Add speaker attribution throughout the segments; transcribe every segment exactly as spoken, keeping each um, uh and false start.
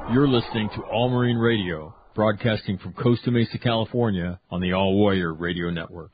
Speaker 1: You're listening to All Marine Radio, broadcasting from Costa Mesa, California, on the All Warrior Radio Network.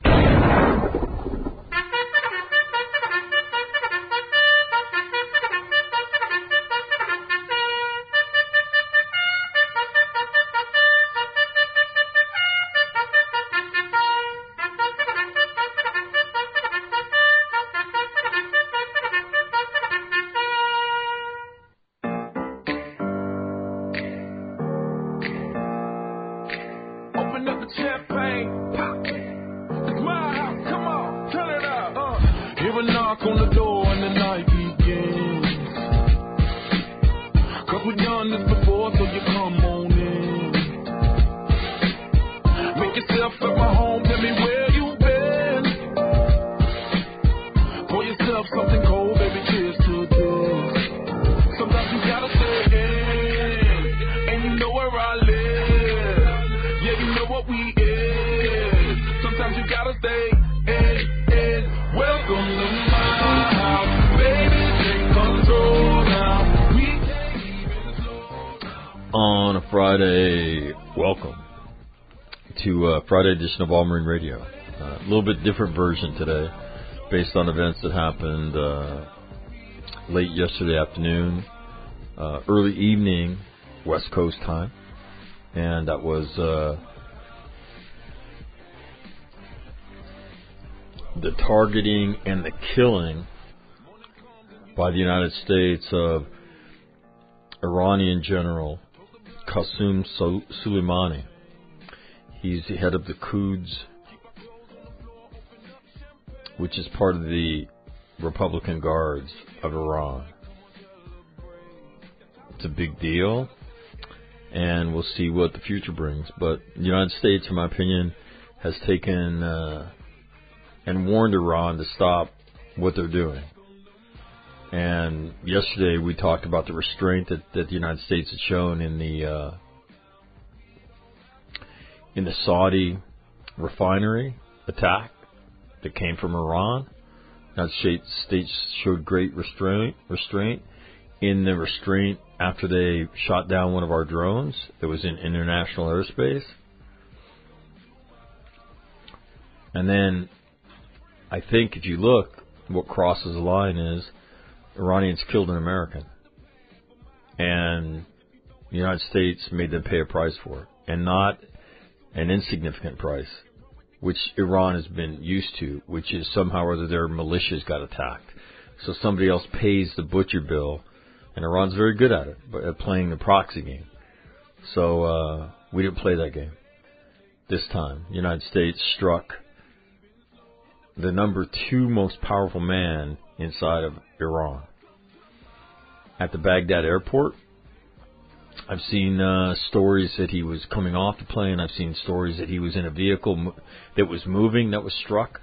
Speaker 1: Friday edition of All Marine Radio. Uh, a little bit different version today based on events that happened uh, late yesterday afternoon, uh, early evening, West Coast time. And that was uh, the targeting and the killing by the United States of Iranian General Qasem Soleimani. He's the head of the Quds, which is part of the Republican Guards of Iran. It's a big deal, and we'll see what the future brings. But the United States, in my opinion, has taken uh, and warned Iran to stop what they're doing. And yesterday we talked about the restraint that, that the United States had shown in the uh, in the Saudi refinery attack that came from Iran. The United States showed great restraint, restraint in the restraint after they shot down one of our drones that was in international airspace. And then I think if you look, what crosses the line is Iranians killed an American. And the United States made them pay a price for it. And not an insignificant price, which Iran has been used to, which is somehow or other their militias got attacked. So somebody else pays the butcher bill, and Iran's very good at it, but at playing the proxy game. So uh, we didn't play that game. This time, the United States struck the number two most powerful man inside of Iran. At the Baghdad airport, I've seen uh, stories that he was coming off the plane. I've seen stories that he was in a vehicle mo- that was moving, that was struck.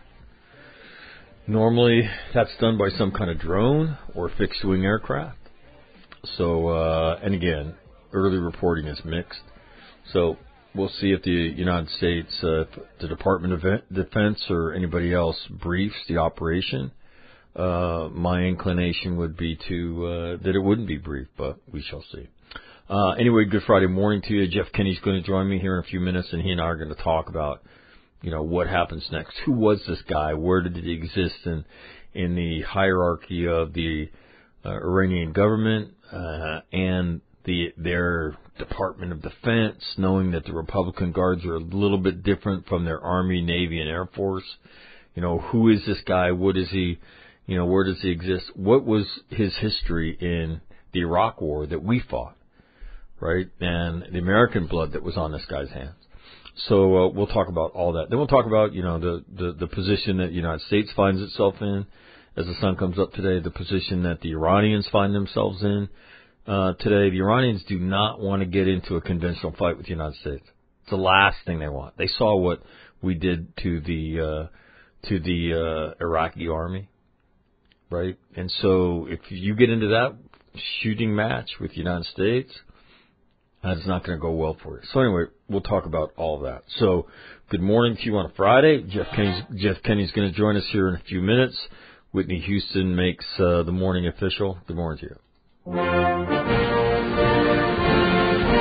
Speaker 1: Normally, that's done by some kind of drone or fixed-wing aircraft. So, uh, and again, early reporting is mixed. So we'll see if the United States, uh, the Department of Defense or anybody else briefs the operation. Uh, my inclination would be to uh, that it wouldn't be briefed, but we shall see. Uh, anyway, good Friday morning to you. Jeff Kinney's going to join me here in a few minutes, and he and I are going to talk about, you know, what happens next. Who was this guy? Where did he exist in in the hierarchy of the uh, Iranian government uh, and the their Department of Defense, knowing that the Republican Guards are a little bit different from their Army, Navy, and Air Force? You know, who is this guy? What is he? You know, where does he exist? What was his history in the Iraq War that we fought? Right, and the American blood that was on this guy's hands. So uh, we'll talk about all that. Then we'll talk about, you know, the, the, the position that the United States finds itself in as the sun comes up today, the position that the Iranians find themselves in uh, today. The Iranians do not want to get into a conventional fight with the United States. It's the last thing they want. They saw what we did to the uh, to the uh, Iraqi army, right? And so if you get into that shooting match with the United States, that's not going to go well for you. So anyway, we'll talk about all of that. So good morning to you on a Friday. Jeff Kenny's, Jeff Kenny's going to join us here in a few minutes. Whitney Houston makes uh, the morning official. Good morning to you.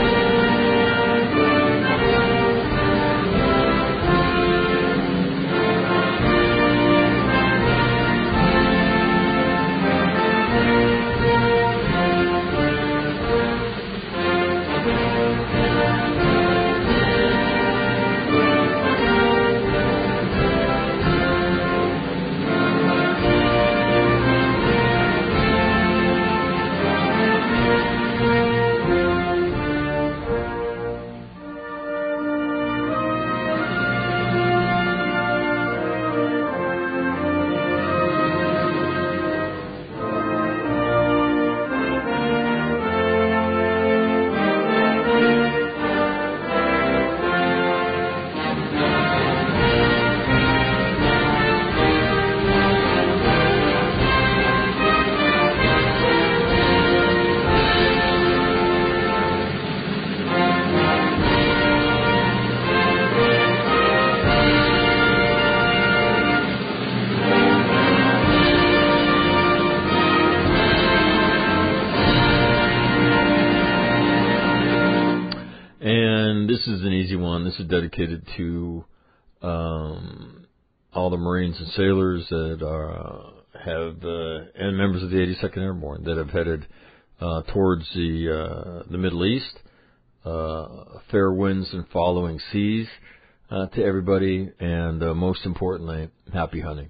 Speaker 1: one. This is dedicated to um, all the Marines and sailors that are, uh, have, uh, and members of the eighty-second Airborne that have headed uh, towards the uh, the Middle East. Uh, fair winds and following seas uh, to everybody, and uh, most importantly, happy hunting.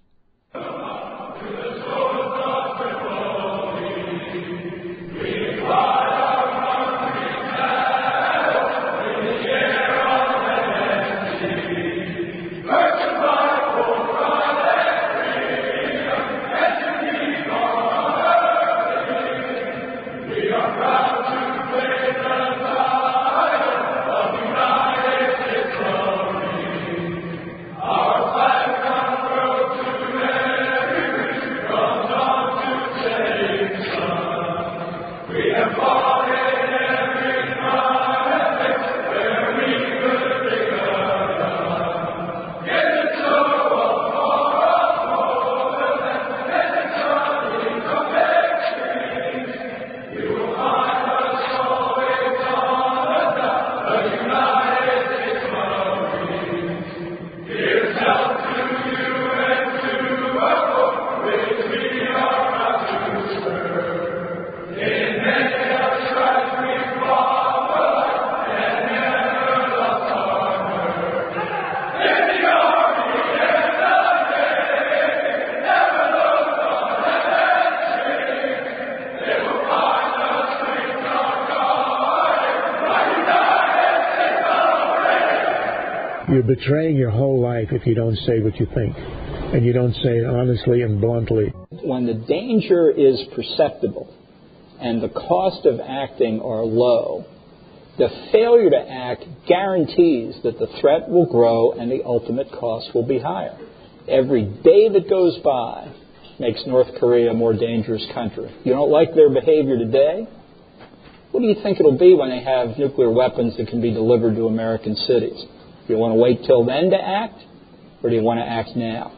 Speaker 2: You're betraying your whole life if you don't say what you think, and you don't say it honestly and bluntly.
Speaker 3: When the danger is perceptible and the cost of acting are low, the failure to act guarantees that the threat will grow and the ultimate cost will be higher. Every day that goes by makes North Korea a more dangerous country. You don't like their behavior today? What do you think it'll be when they have nuclear weapons that can be delivered to American cities? Do you want to wait till then to act, or do you want to act now?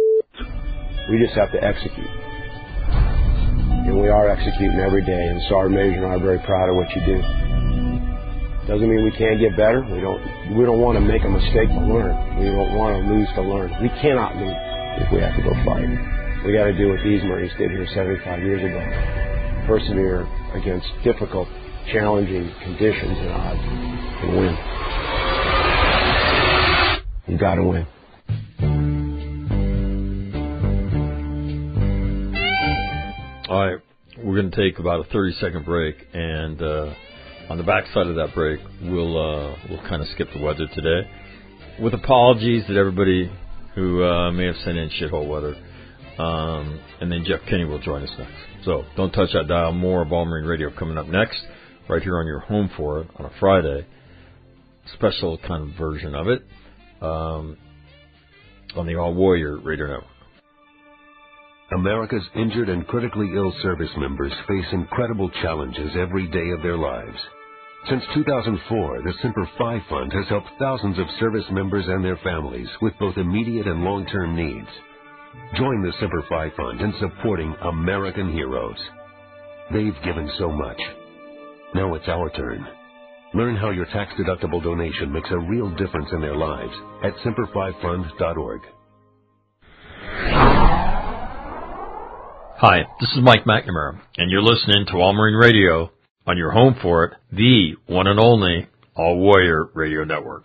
Speaker 4: We just have to execute. And we are executing every day, and Sergeant Major and I are very proud of what you do. Doesn't mean we can't get better. We don't we don't want to make a mistake to learn. We don't want to lose to learn. We cannot lose if we have to go fight. We got to do what these Marines did here seventy-five years ago. Persevere against difficult, challenging conditions and odds and win. You got to win.
Speaker 1: All right, we're going to take about a thirty-second break, and uh, on the backside of that break, we'll uh, we'll kind of skip the weather today, with apologies to everybody who uh, may have sent in shithole weather. Um, and then Jeff Kinney will join us next. So don't touch that dial. More of All Marine Radio coming up next, right here on your home for it on a Friday. Special kind of version of it. Um, on the All Warrior Radio Network.
Speaker 5: America's injured and critically ill service members face incredible challenges every day of their lives. Since two thousand four, the Semper Fi Fund has helped thousands of service members and their families with both immediate and long-term needs. Join the Semper Fi Fund in supporting American heroes. They've given so much. Now it's our turn. Learn how your tax-deductible donation makes a real difference in their lives at semper fi fund dot org.
Speaker 1: Hi, this is Mike McNamara, and you're listening to All Marine Radio on your home for it, the one and only All Warrior Radio Network.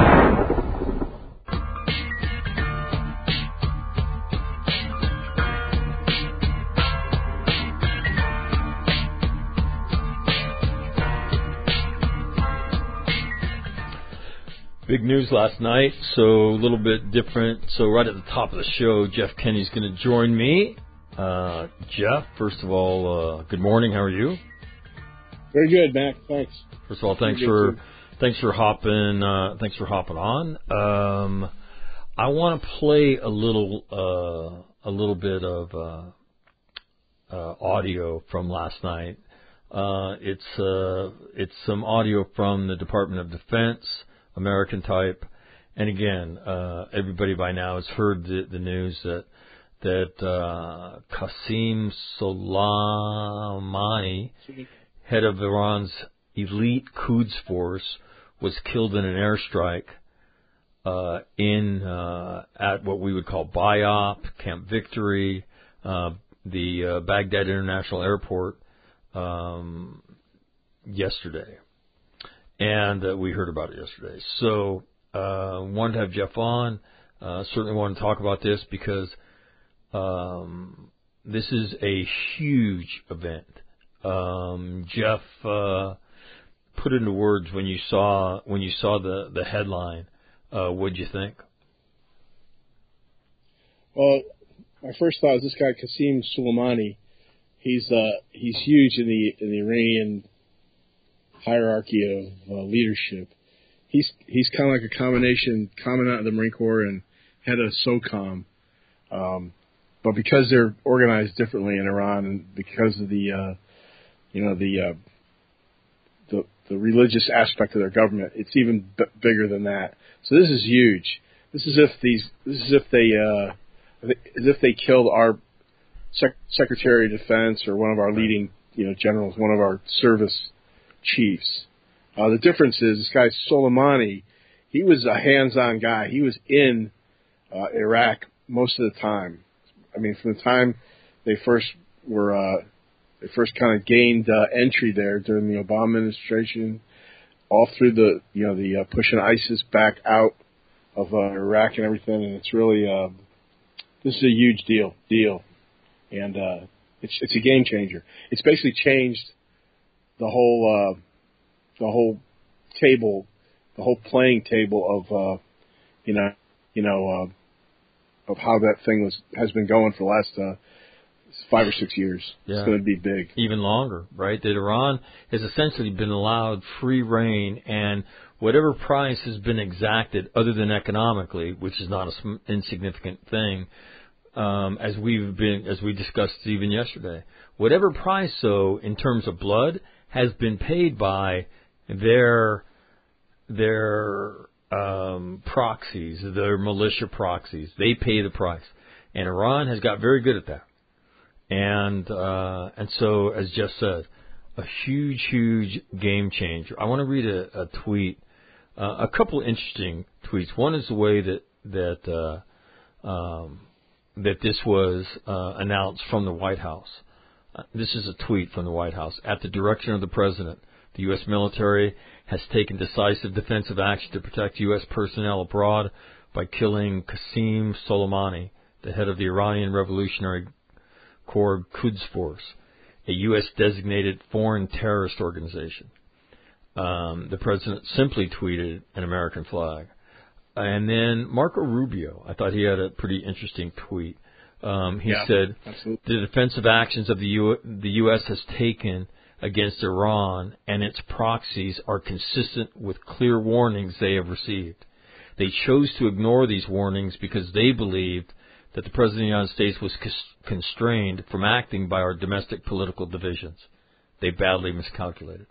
Speaker 1: Big news last night, so a little bit different. So right at the top of the show, Jeff Kinney's going to join me. Uh, Jeff, first of all, uh, good morning. How are you?
Speaker 6: Very good, Mac. Thanks.
Speaker 1: First of all, thanks for too. thanks for hopping uh, thanks for hopping on. Um, I want to play a little uh, a little bit of uh, uh, audio from last night. Uh, it's uh, it's some audio from the Department of Defense. American type, and again, uh, everybody by now has heard the, the news that that uh, Qasem Soleimani, head of Iran's elite Quds force, was killed in an airstrike uh, in uh, at what we would call BIOP, Camp Victory, uh, the uh, Baghdad International Airport um, yesterday. And uh, we heard about it yesterday. So uh, wanted to have Jeff on. Uh, certainly want to talk about this because um, this is a huge event. Um, Jeff, uh, put into words when you saw when you saw the the headline. Uh, what'd you think?
Speaker 6: Well, my first thought is this guy Qasem Soleimani. He's uh, he's huge in the in the Iranian hierarchy of uh, leadership. He's he's kind of like a combination commandant of the Marine Corps and head of SOCOM. Um, but because they're organized differently in Iran, and because of the uh, you know the uh, the the religious aspect of their government, it's even b- bigger than that. So this is huge. This is if these. This is if they. Uh, as if they killed our sec- Secretary of Defense or one of our leading, you know, generals, one of our service chiefs. Uh, the difference is this guy Soleimani. He was a hands-on guy. He was in uh, Iraq most of the time. I mean, from the time they first were, uh, they first kind of gained uh, entry there during the Obama administration, all through the, you know, the uh, pushing ISIS back out of uh, Iraq and everything. And it's really, uh, this is a huge deal, deal, and uh, it's it's a game changer. It's basically changed the whole, uh, the whole table, the whole playing table of, uh, you know, you know, uh, of how that thing was has been going for the last uh, five or six years. Yeah. It's going to be big.
Speaker 1: Even longer, right? That Iran has essentially been allowed free reign, and whatever price has been exacted, other than economically, which is not an insignificant thing, um, as we've been, as we discussed even yesterday, whatever price, so in terms of blood, has been paid by their their um, proxies, their militia proxies. They pay the price, and Iran has got very good at that. And uh, and so, as Jeff said, a huge, huge game changer. I want to read a, a tweet, uh, a couple interesting tweets. One is the way that that uh, um, that this was uh, announced from the White House. Uh, this is a tweet from the White House. At the direction of the President, the U S military has taken decisive defensive action to protect U S personnel abroad by killing Qasem Soleimani, the head of the Iranian Revolutionary Corps Quds Force, a U S designated foreign terrorist organization. Um, the president simply tweeted an American flag. And then Marco Rubio, I thought he had a pretty interesting tweet. Um, he
Speaker 6: yeah,
Speaker 1: said,
Speaker 6: absolutely.
Speaker 1: the defensive actions of the, U- the U S has taken against Iran and its proxies are consistent with clear warnings they have received. They chose to ignore these warnings because they believed that the President of the United States was constrained from acting by our domestic political divisions. They badly miscalculated.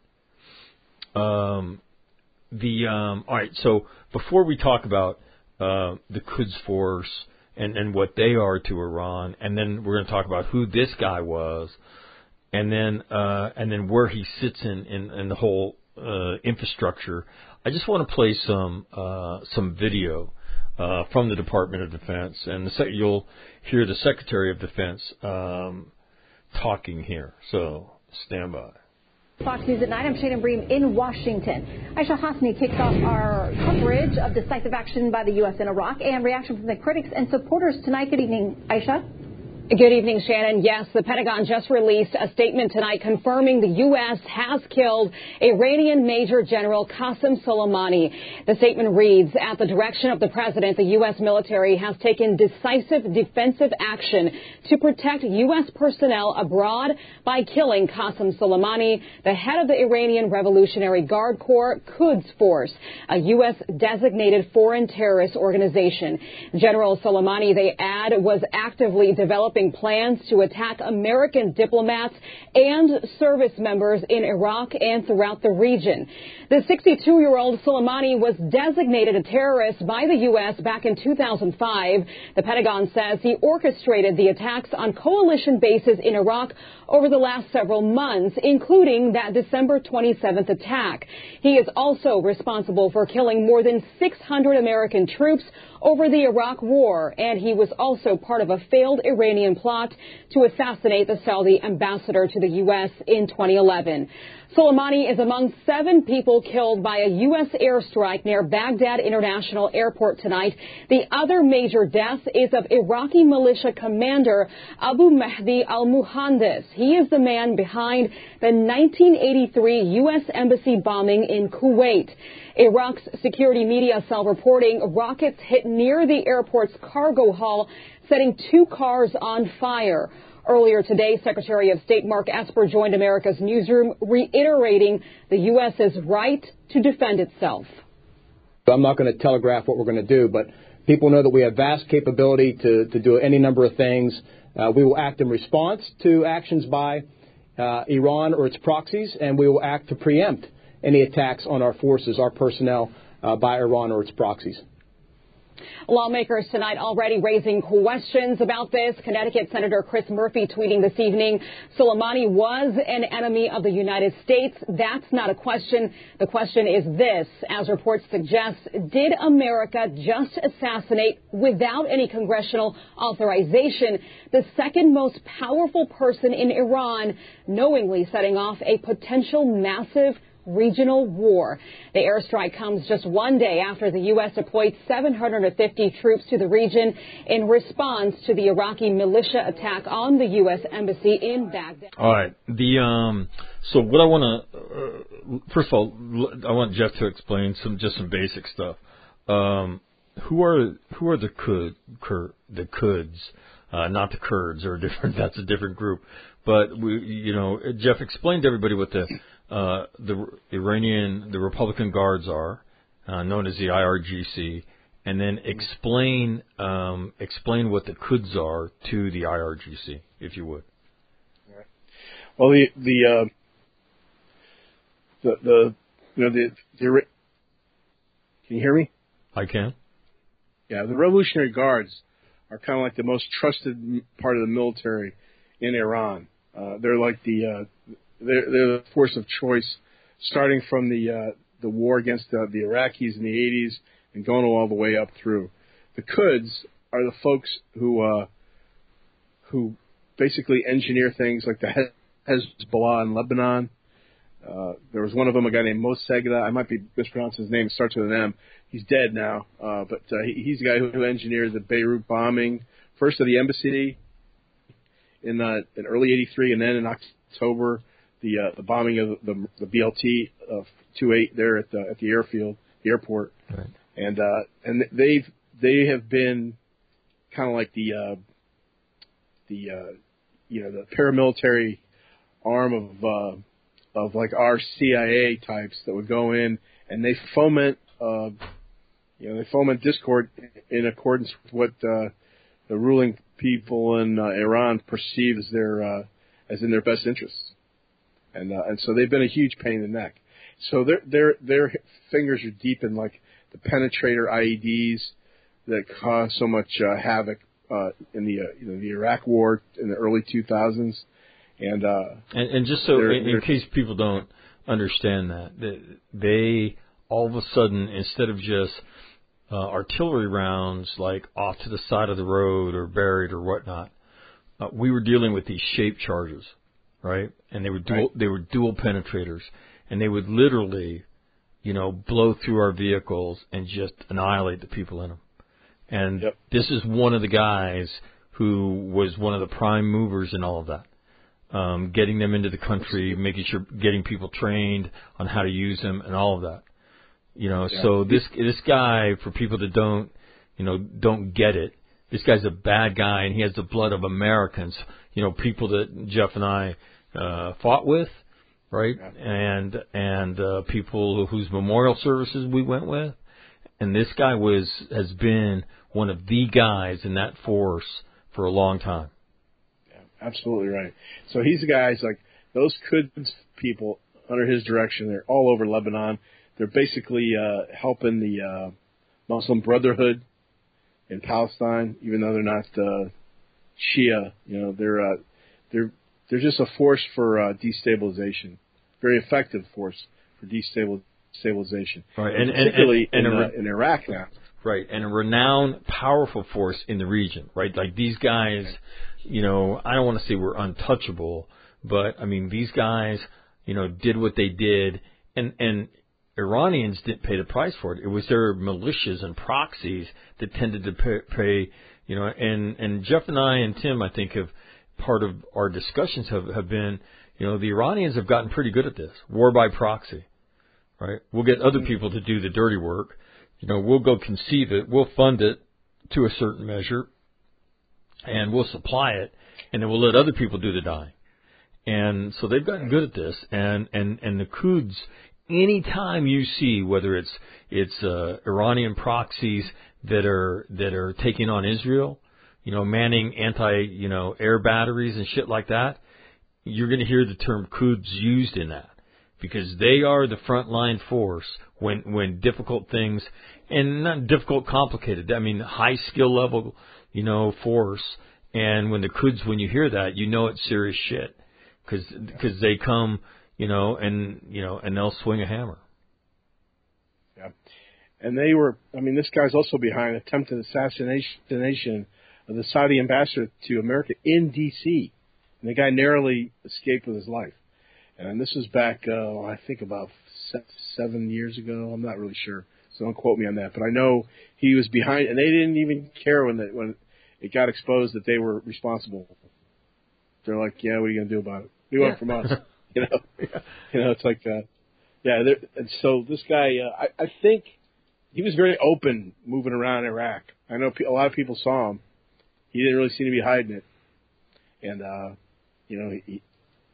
Speaker 1: Um, the um, all right, so before we talk about uh, the Quds Force and, and what they are to Iran, and then we're going to talk about who this guy was, and then uh, and then where he sits in, in, in the whole uh, infrastructure, I just want to play some uh, some video Uh, from the Department of Defense, and the sec- you'll hear the Secretary of Defense um, talking here. So stand by.
Speaker 7: Fox News at night. I'm Shannon Bream in Washington. Aisha Hasmi kicks off our coverage of decisive action by the U S in Iraq and reaction from the critics and supporters tonight. Good evening, Aisha.
Speaker 8: Good evening, Shannon. Yes, the Pentagon just released a statement tonight confirming the U S has killed Iranian Major General Qasem Soleimani. The statement reads, at the direction of the president, the U S military has taken decisive defensive action to protect U S personnel abroad by killing Qasem Soleimani, the head of the Iranian Revolutionary Guard Corps Quds Force, a U S designated foreign terrorist organization. General Soleimani, they add, was actively developing discussing plans to attack American diplomats and service members in Iraq and throughout the region. The sixty-two-year-old Soleimani was designated a terrorist by the U S back in two thousand five. The Pentagon says he orchestrated the attacks on coalition bases in Iraq over the last several months, including that December twenty-seventh attack. He is also responsible for killing more than six hundred American troops over the Iraq War, and he was also part of a failed Iranian plot to assassinate the Saudi ambassador to the U S in twenty eleven. Soleimani is among seven people killed by a U S airstrike near Baghdad International Airport tonight. The other major death is of Iraqi militia commander Abu Mahdi al-Muhandis. He is the man behind the nineteen eighty-three U S Embassy bombing in Kuwait. Iraq's security media cell reporting rockets hit near the airport's cargo hall, setting two cars on fire. Earlier today, Secretary of State Mark Esper joined America's Newsroom, reiterating the U S's right to defend itself.
Speaker 9: I'm not going to telegraph what we're going to do, but people know that we have vast capability to, to do any number of things. Uh, we will act in response to actions by uh, Iran or its proxies, and we will act to preempt any attacks on our forces, our personnel, uh, by Iran or its proxies.
Speaker 8: Lawmakers tonight already raising questions about this. Connecticut Senator Chris Murphy tweeting this evening, Soleimani was an enemy of the United States. That's not a question. The question is this. As reports suggest, did America just assassinate, without any congressional authorization, the second most powerful person in Iran, knowingly setting off a potential massive regional war? The airstrike comes just one day after the U S deployed seven hundred fifty troops to the region in response to the Iraqi militia attack on the U S Embassy in Baghdad.
Speaker 1: All right. The um. So what I want to uh, first of all, I want Jeff to explain some just some basic stuff. Um, who are who are the Kud, Kur, the Kuds? Uh, not the Kurds, or different. That's a different group. But we, you know, Jeff explained to everybody what the Uh, the Iranian, the Republican Guards are, uh, known as the I R G C, and then explain um, explain what the Quds are to the I R G C, if you would.
Speaker 6: All right. Well, the the uh, the the you know the, the can you hear me?
Speaker 1: I can.
Speaker 6: Yeah, the Revolutionary Guards are kind of like the most trusted part of the military in Iran. Uh, they're like the uh, They're, they're the force of choice, starting from the uh, the war against uh, the Iraqis in the eighties and going all the way up through. The Quds are the folks who uh, who basically engineer things like the Hezbollah in Lebanon. Uh, there was one of them, a guy named Mossegda. I might be mispronouncing his name. It starts with an M. He's dead now, uh, but uh, he, he's the guy who, who engineered the Beirut bombing, first of the embassy in uh, in early eighty-three, and then in October. The uh, the bombing of the, the B L T of two eight there at the at the airfield, the airport,
Speaker 1: right.
Speaker 6: and uh, and they've they have been kind of like the uh, the uh, you know the paramilitary arm of uh, of like our C I A types that would go in and they foment uh, you know they foment discord in accordance with what uh, the ruling people in uh, Iran perceive as their uh, as in their best interests. And uh, and so they've been a huge pain in the neck. So their their their fingers are deep in like the penetrator I E Ds that caused so much uh, havoc uh, in the uh, you know the Iraq War in the early two thousands. And uh,
Speaker 1: and, and just so
Speaker 6: they're,
Speaker 1: in, in
Speaker 6: they're,
Speaker 1: case people don't understand that, they all of a sudden, instead of just uh, artillery rounds like off to the side of the road or buried or whatnot, uh, we were dealing with these shaped charges. Right, and they were dual.
Speaker 6: Right.
Speaker 1: They were dual penetrators, and they would literally, you know, blow through our vehicles and just annihilate the people in them. And
Speaker 6: yep.
Speaker 1: This is one of the guys who was one of the prime movers in all of that, um, getting them into the country, making sure, getting people trained on how to use them, and all of that. You know, yeah. So this this guy, for people that don't, you know, don't get it, this guy's a bad guy, and he has the blood of Americans. You know, people that Jeff and I uh, fought with, right? Yeah. And and uh, people whose memorial services we went with. And this guy was has been one of the guys in that force for a long time.
Speaker 6: Absolutely right. So he's the guy. He's like those Quds people under his direction. They're all over Lebanon. They're basically uh, helping the uh, Muslim Brotherhood in Palestine, even though they're not uh, Shia. You know, they're uh, they're they're just a force for uh, destabilization. Very effective force for destabilization.
Speaker 1: Right, and,
Speaker 6: particularly
Speaker 1: and, and,
Speaker 6: in,
Speaker 1: and
Speaker 6: uh, in Iraq now.
Speaker 1: Right, and a renowned, powerful force in the region. Right, like these guys. You know, I don't want to say we're untouchable, but I mean these guys, you know, did what they did, and and Iranians didn't pay the price for it. It was their militias and proxies that tended to pay, pay you know, and and Jeff and I and Tim, I think, have part of our discussions have have been, you know, the Iranians have gotten pretty good at this war by proxy, right? We'll get other people to do the dirty work, you know, we'll go conceive it, we'll fund it to a certain measure. And we'll supply it, and then we'll let other people do the dying. And so they've gotten good at this. And, and, and the Quds, anytime you see whether it's it's uh, Iranian proxies that are that are taking on Israel, you know, manning anti you know air batteries and shit like that, you're going to hear the term Quds used in that because they are the frontline force when when difficult things and not difficult, complicated. I mean, high skill level. You know, force, and when the Quds, when you hear that, you know it's serious shit, because because they come, you know, and you know, and they'll swing a hammer.
Speaker 6: Yeah, and they were. I mean, this guy's also behind attempted assassination of the Saudi ambassador to America in D C, and the guy narrowly escaped with his life. And this was back, uh, I think, about seven years ago. I'm not really sure. So don't quote me on that, but I know he was behind, and they didn't even care when the, when it got exposed that they were responsible. They're like, "Yeah, what are you going to do about it? We want
Speaker 1: yeah.
Speaker 6: it from us." You know, yeah. you know, it's like, uh, yeah. And so this guy, uh, I, I think he was very open moving around Iraq. I know a lot of people saw him. He didn't really seem to be hiding it, and uh, you know, he,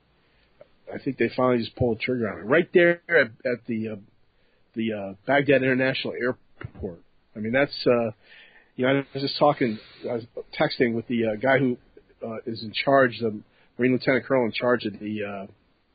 Speaker 6: I think they finally just pulled the trigger on it right there at, at the. Uh, the uh, Baghdad International Airport. I mean, that's, uh, you know, I was just talking, I was texting with the uh, guy who uh, is in charge, the Marine Lieutenant Colonel in charge of the uh,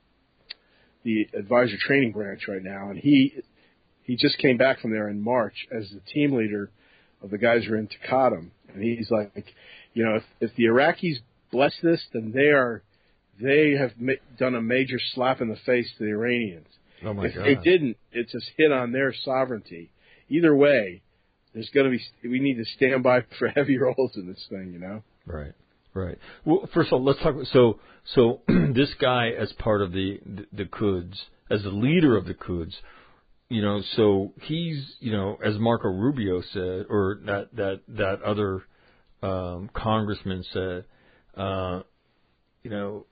Speaker 6: the advisor training branch right now, and he he just came back from there in March as the team leader of the guys who are in Taqadum. And he's like, you know, if, if the Iraqis bless this, then they are, they have ma- done a major slap in the face to the Iranians.
Speaker 1: Oh my
Speaker 6: if
Speaker 1: God.
Speaker 6: they didn't, it just hit on their sovereignty. Either way, there's going to be. We need to stand by for heavy rolls in this thing, you know.
Speaker 1: Right, right. Well, first of all, let's talk. So, so this guy, as part of the, the the Quds, as the leader of the Quds, you know, so he's, you know, as Marco Rubio said, or that that that other um, congressman said, uh, you know,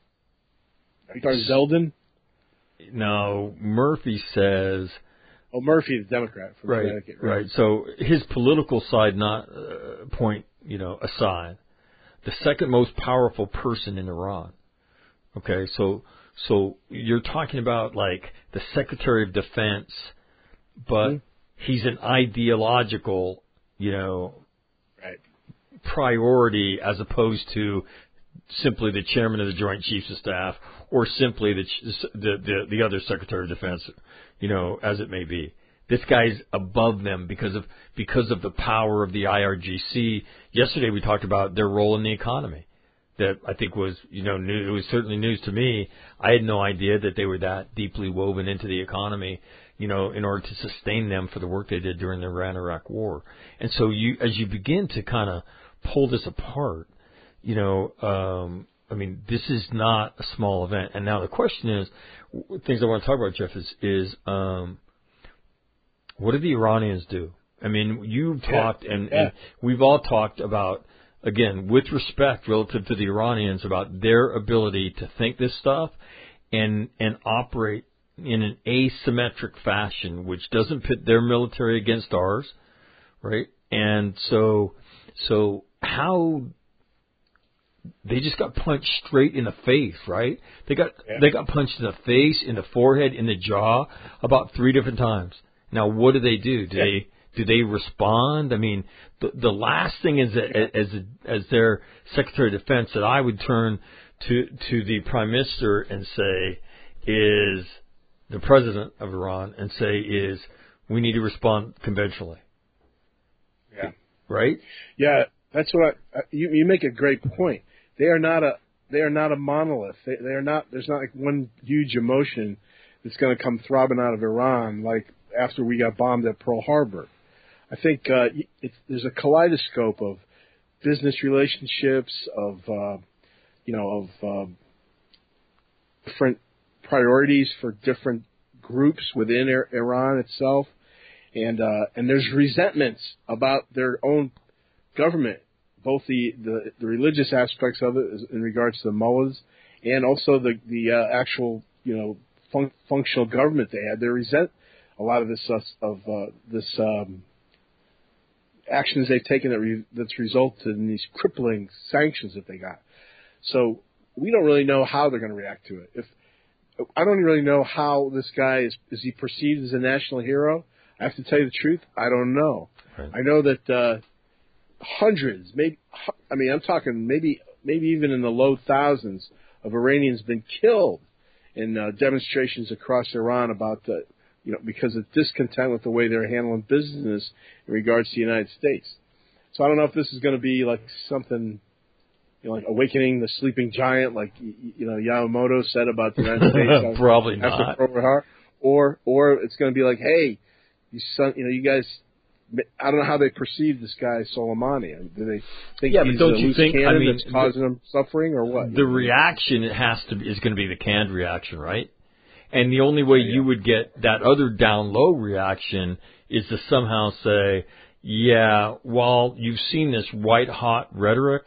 Speaker 6: Are you talking Zeldin?
Speaker 1: No, Murphy says.
Speaker 6: Oh, Murphy, the Democrat from
Speaker 1: right,
Speaker 6: Connecticut. Right,
Speaker 1: right. So his political side, not uh, point, you know, aside, the second most powerful person in Iran. Okay, so so you're talking about like the Secretary of Defense, but mm-hmm. he's an ideological, you know,
Speaker 6: right.
Speaker 1: priority as opposed to simply the chairman of the Joint Chiefs of Staff or simply the the the, the other Secretary of Defense, you know, as it may be. This guy's above them because of because of the power of the I R G C. Yesterday we talked about their role in the economy. That I think was, you know, new, it was certainly news to me. I had no idea that they were that deeply woven into the economy, you know, in order to sustain them for the work they did during the Iran-Iraq war. And so you, as you begin to kind of pull this apart, you know, um, I mean, this is not a small event. And now the question is, things I want to talk about, Jeff, is, is um, what did the Iranians do? I mean, you've talked, yeah. and,
Speaker 6: yeah.
Speaker 1: and we've all talked about, again, with respect relative to the Iranians, about their ability to think this stuff and and operate in an asymmetric fashion, which doesn't pit their military against ours, right? And so, so how they just got punched straight in the face, right? They got
Speaker 6: yeah.
Speaker 1: they got punched in the face, in the forehead, in the jaw, about three different times. Now, what do they do? Do
Speaker 6: yeah.
Speaker 1: they Do they respond? I mean, the, the last thing is that as as their Secretary of Defense that I would turn to to the Prime Minister and say is the President of Iran and say is we need to respond conventionally.
Speaker 6: Yeah.
Speaker 1: Right?
Speaker 6: Yeah, that's what I, you you make a great point. They are not a they are not a monolith. They they are not. There's not like one huge emotion that's going to come throbbing out of Iran like after we got bombed at Pearl Harbor. I think uh, it's, there's a kaleidoscope of business relationships, of uh, you know, of uh, different priorities for different groups within Iran itself, and uh, and there's resentments about their own government, both the, the, the religious aspects of it in regards to the mullahs, and also the the uh, actual you know fun- functional government they had. They resent a lot of this uh, of uh, this. Um, actions they've taken that re- that's resulted in these crippling sanctions that they got. So we don't really know how they're going to react to it. If I don't really know how this guy is, is he perceived as a national hero? I have to tell you the truth, I don't know. Right. I know that uh, hundreds, maybe I mean I'm talking maybe maybe even in the low thousands of Iranians been killed in uh, demonstrations across Iran about the you know, because of discontent with the way they're handling business in regards to the United States. So I don't know if this is going to be like something, you know, like awakening the sleeping giant, like, you know, Yamamoto said about the United States.
Speaker 1: Probably not.
Speaker 6: Or, or it's going to be like, hey, you son, you know, you guys, I don't know how they perceive this guy Soleimani. I mean, do they think
Speaker 1: yeah,
Speaker 6: he's
Speaker 1: but don't
Speaker 6: a
Speaker 1: you
Speaker 6: loose
Speaker 1: think,
Speaker 6: cannon
Speaker 1: I mean,
Speaker 6: that's causing them suffering or what?
Speaker 1: The reaction it has to be, is going to be the canned reaction, right? And the only way you would get that other down low reaction is to somehow say, yeah, while you've seen this white hot rhetoric,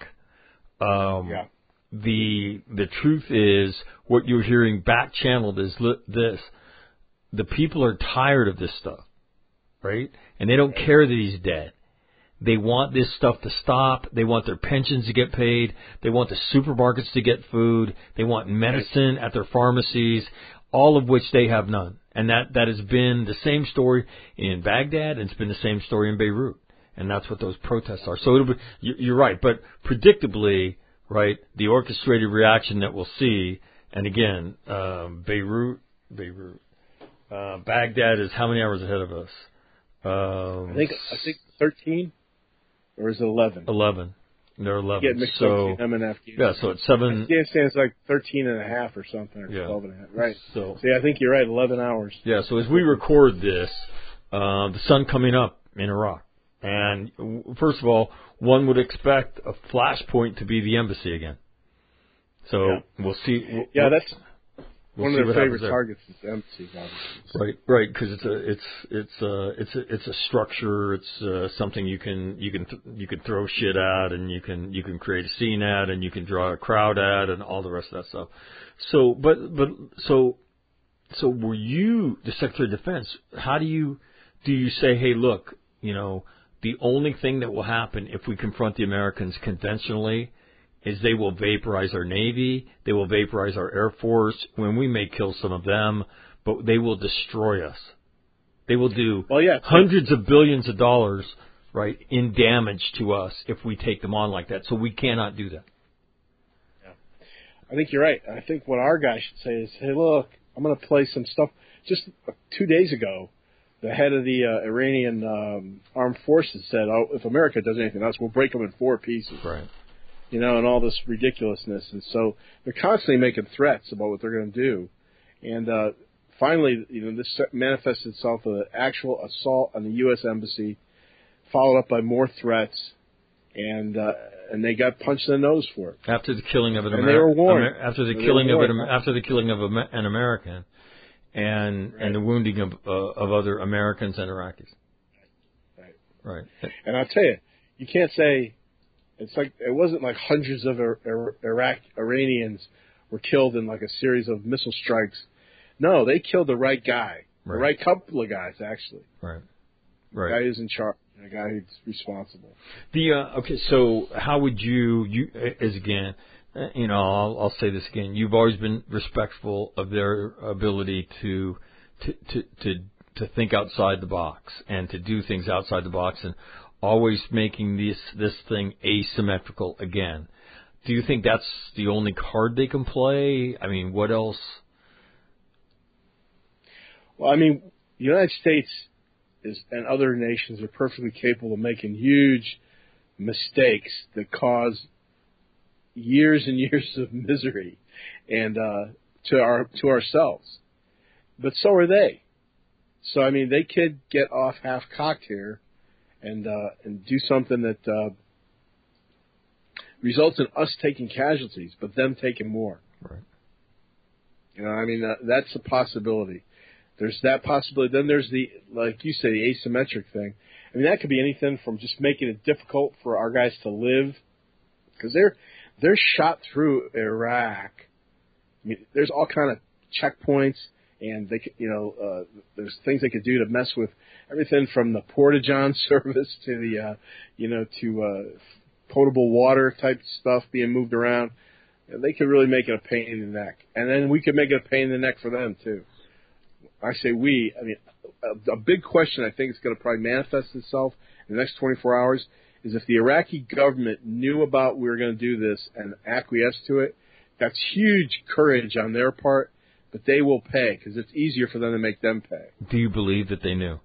Speaker 1: um,
Speaker 6: yeah.
Speaker 1: the the truth is what you're hearing back channeled is li- this: the people are tired of this stuff, right? And they don't care that he's dead. They want this stuff to stop. They want their pensions to get paid. They want the supermarkets to get food. They want medicine at their pharmacies. All of which they have none. And that, that has been the same story in Baghdad, and it's been the same story in Beirut. And that's what those protests are. So it'll be, you're right, but predictably, right, the orchestrated reaction that we'll see, and again, um, Beirut, Beirut, uh, Baghdad is how many hours ahead of us? Um,
Speaker 6: I think, I think thirteen, or is it eleven?
Speaker 1: eleven. They're eleven.
Speaker 6: Get mixed
Speaker 1: so,
Speaker 6: up them and Afghanistan.
Speaker 1: Yeah, so it's seven.
Speaker 6: Afghanistan's like thirteen and a half or something, or
Speaker 1: yeah.
Speaker 6: twelve and a half. Right.
Speaker 1: So,
Speaker 6: so, yeah, I think you're right, eleven hours.
Speaker 1: Yeah, so as we record this, uh, the sun coming up in Iraq. And first of all, one would expect a flashpoint to be the embassy again. So
Speaker 6: yeah.
Speaker 1: we'll see. We'll,
Speaker 6: yeah, that's
Speaker 1: we'll
Speaker 6: one of their favorite targets is the embassy, obviously.
Speaker 1: Right, right, because it's a it's it's a it's a it's a structure. It's uh, something you can you can th- you can throw shit at, and you can you can create a scene at, and you can draw a crowd at, and all the rest of that stuff. So, but but so so were you the Secretary of Defense? How do you do you say, hey, look, you know, the only thing that will happen if we confront the Americans conventionally is they will vaporize our Navy, they will vaporize our Air Force, when we may kill some of them, but they will destroy us. They will do
Speaker 6: well, yeah,
Speaker 1: hundreds of billions of dollars, right, in damage to us if we take them on like that. So we cannot do that.
Speaker 6: Yeah. I think you're right. I think what our guy should say is, hey, look, I'm going to play some stuff. Just two days ago, the head of the uh, Iranian um, armed forces said, oh, if America does anything else, we'll break them in four pieces.
Speaker 1: Right.
Speaker 6: You know, and all this ridiculousness. And so they're constantly making threats about what they're going to do. And uh, finally, you know, this manifests itself with an actual assault on the U S Embassy, followed up by more threats, and uh, and they got punched in the nose for it.
Speaker 1: After the killing of an
Speaker 6: and Amer- they were warned.
Speaker 1: Amer- after the
Speaker 6: and
Speaker 1: killing of an after the killing of a, an American, and
Speaker 6: right.
Speaker 1: and the wounding of uh, of other Americans and Iraqis.
Speaker 6: Right.
Speaker 1: Right.
Speaker 6: And I'll tell you, you can't say. It's like it wasn't like hundreds of Iraq Iranians were killed in like a series of missile strikes. No, they killed the right guy,
Speaker 1: right.
Speaker 6: the right couple of guys actually.
Speaker 1: Right, right.
Speaker 6: The guy who's in charge, the guy who's responsible.
Speaker 1: The uh, okay, so how would you you as again, you know, I'll, I'll say this again. You've always been respectful of their ability to to to, to to think outside the box and to do things outside the box and always making this this thing asymmetrical again. Do you think that's the only card they can play? I mean, what else?
Speaker 6: Well, I mean, the United States is, and other nations are perfectly capable of making huge mistakes that cause years and years of misery and uh, to our to ourselves. But so are they. So I mean, they could get off half cocked here, and uh, and do something that uh, results in us taking casualties, but them taking more.
Speaker 1: Right.
Speaker 6: You know, I mean, uh, that's a possibility. There's that possibility. Then there's the, like you say, the asymmetric thing. I mean, that could be anything from just making it difficult for our guys to live, because they're they're shot through Iraq. I mean, there's all kind of checkpoints. And they, could, you know, uh, there's things they could do to mess with everything from the porta-john service to the, uh, you know, to uh, potable water type stuff being moved around. And they could really make it a pain in the neck, and then we could make it a pain in the neck for them too. I say we. I mean, a, a big question I think is going to probably manifest itself in the next twenty-four hours is if the Iraqi government knew about we were going to do this and acquiesced to it. That's huge courage on their part. But they will pay because it's easier for them to make them pay.
Speaker 1: Do you believe that they knew?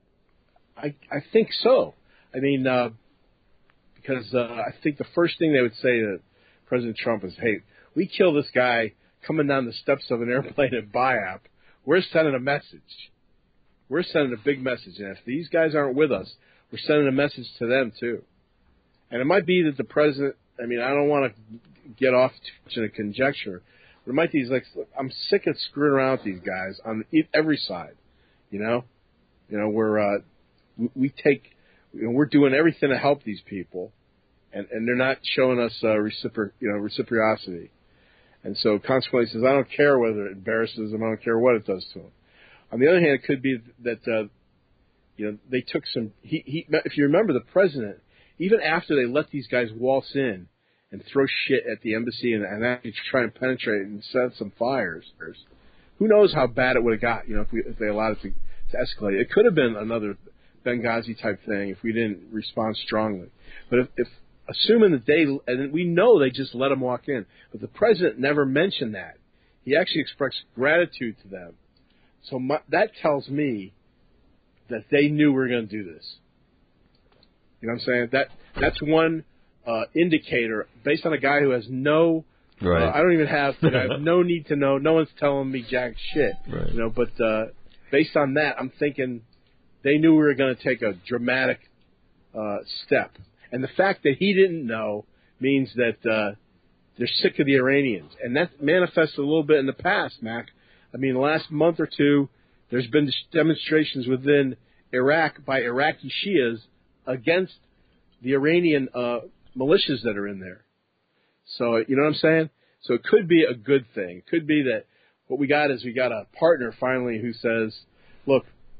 Speaker 6: I I think so. I mean, uh, because uh, I think the first thing they would say to President Trump is, "Hey, we kill this guy coming down the steps of an airplane at Bayap. We're sending a message. We're sending a big message. And if these guys aren't with us, we're sending a message to them too." And it might be that the president. I mean, I don't want to get off too much in a conjecture. But it might be like, I'm sick of screwing around with these guys on every side, you know. You know, we're uh, we, we take, you know, we're doing everything to help these people, and, and they're not showing us uh, recipro- you know, reciprocity. And so, consequently, he says, I don't care whether it embarrasses them. I don't care what it does to them. On the other hand, it could be that uh, you know they took some. He, he, if you remember, the president, even after they let these guys waltz in and throw shit at the embassy and, and actually try and penetrate and set some fires. Who knows how bad it would have got, you know, if, we, if they allowed it to, to escalate. It could have been another Benghazi type thing if we didn't respond strongly. But if, if assuming that they, and we know they just let them walk in, but the president never mentioned that. He actually expressed gratitude to them. So my, that tells me that they knew we were going to do this. You know what I'm saying? That that's one Uh, indicator based on a guy who has no,
Speaker 1: right.
Speaker 6: uh, I don't even have, you know, I have no need to know. No one's telling me jack shit,
Speaker 1: right.
Speaker 6: you know. But uh, based on that, I'm thinking they knew we were going to take a dramatic uh, step, and the fact that he didn't know means that uh, they're sick of the Iranians, and that manifests a little bit in the past, Mac. I mean, the last month or two, there's been demonstrations within Iraq by Iraqi Shias against the Iranian uh, militias that are in there. So, you know what I'm saying? So it could be a good thing. It could be that what we got is we got a partner finally who says, look,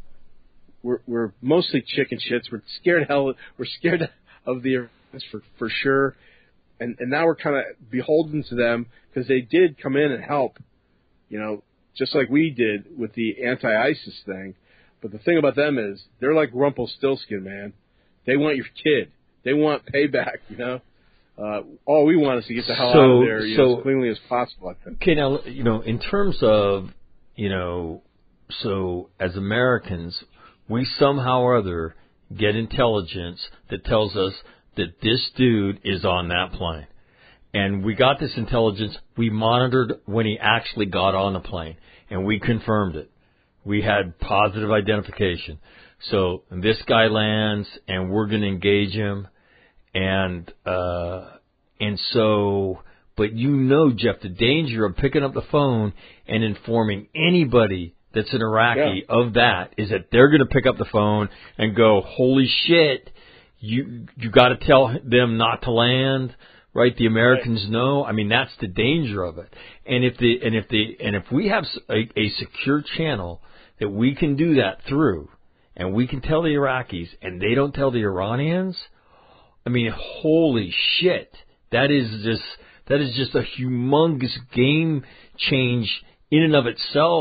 Speaker 6: we're we're mostly chicken shits. We're scared hell. We're scared of the Iranians for, for sure. And, and now we're kind of beholden to them because they did come in and help, you know, just like we did with the anti-ISIS thing. But the thing about them is they're like Rumpelstiltskin, man. They want your kid. They want payback, you know. Uh, all we want is to get the hell
Speaker 1: so,
Speaker 6: out of there you
Speaker 1: so,
Speaker 6: know, as cleanly as possible, I think.
Speaker 1: Okay, now, you know, in terms of, you know, so as Americans, we somehow or other get intelligence that tells us that this dude is on that plane. And we got this intelligence. We monitored when he actually got on the plane, and we confirmed it. We had positive identification. So this guy lands, and we're going to engage him. And uh, and so, but you know, Jeff, the danger of picking up the phone and informing anybody that's an Iraqi yeah. of that is that they're going to pick up the phone and go, holy shit, you you got to tell them not to land, right? The Americans right. know. I mean, that's the danger of it. And if the and if the and if we have a, a secure channel that we can do that through, and we can tell the Iraqis, and they don't tell the Iranians. I mean, holy shit! That is just that is just a humongous game change in and of itself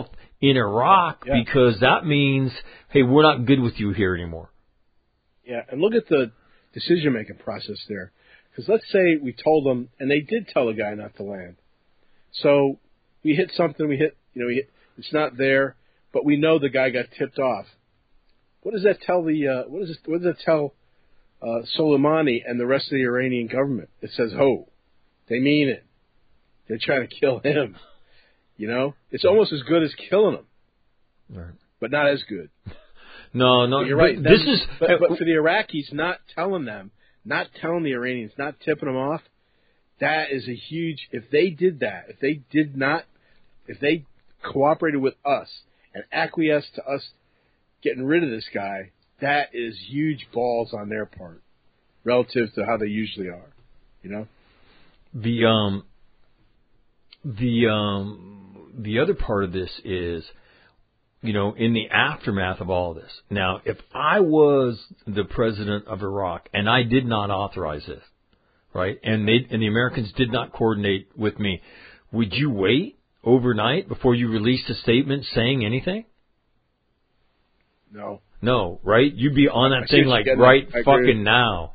Speaker 1: in Iraq
Speaker 6: yeah.
Speaker 1: because that means, hey, we're not good with you here anymore.
Speaker 6: Yeah, and look at the decision-making process there. Because let's say we told them, and they did tell the guy not to land. So we hit something, we hit, you know, we hit, it's not there, but we know the guy got tipped off. What does that tell the, uh, what does it, what does that tell uh, Soleimani and the rest of the Iranian government? It says, oh, they mean it. They're trying to kill him. You know? It's almost as good as killing him.
Speaker 1: Right.
Speaker 6: But not as good.
Speaker 1: No, no,
Speaker 6: but you're right.
Speaker 1: This
Speaker 6: Them,
Speaker 1: is,
Speaker 6: but, but for the Iraqis, not telling them, not telling the Iranians, not tipping them off, that is a huge, if they did that, if they did not, if they cooperated with us and acquiesced to us getting rid of this guy, that is huge balls on their part relative to how they usually are, you know?
Speaker 1: The, um, the, um, the other part of this is, you know, in the aftermath of all of this. Now, if I was the president of Iraq and I did not authorize this, right, and they and the Americans did not coordinate with me, would you wait overnight before you released a statement saying anything?
Speaker 6: No.
Speaker 1: No, right? You'd be on that
Speaker 6: I see
Speaker 1: thing
Speaker 6: what
Speaker 1: like
Speaker 6: you're
Speaker 1: right
Speaker 6: getting at. I
Speaker 1: fucking
Speaker 6: agree.
Speaker 1: now.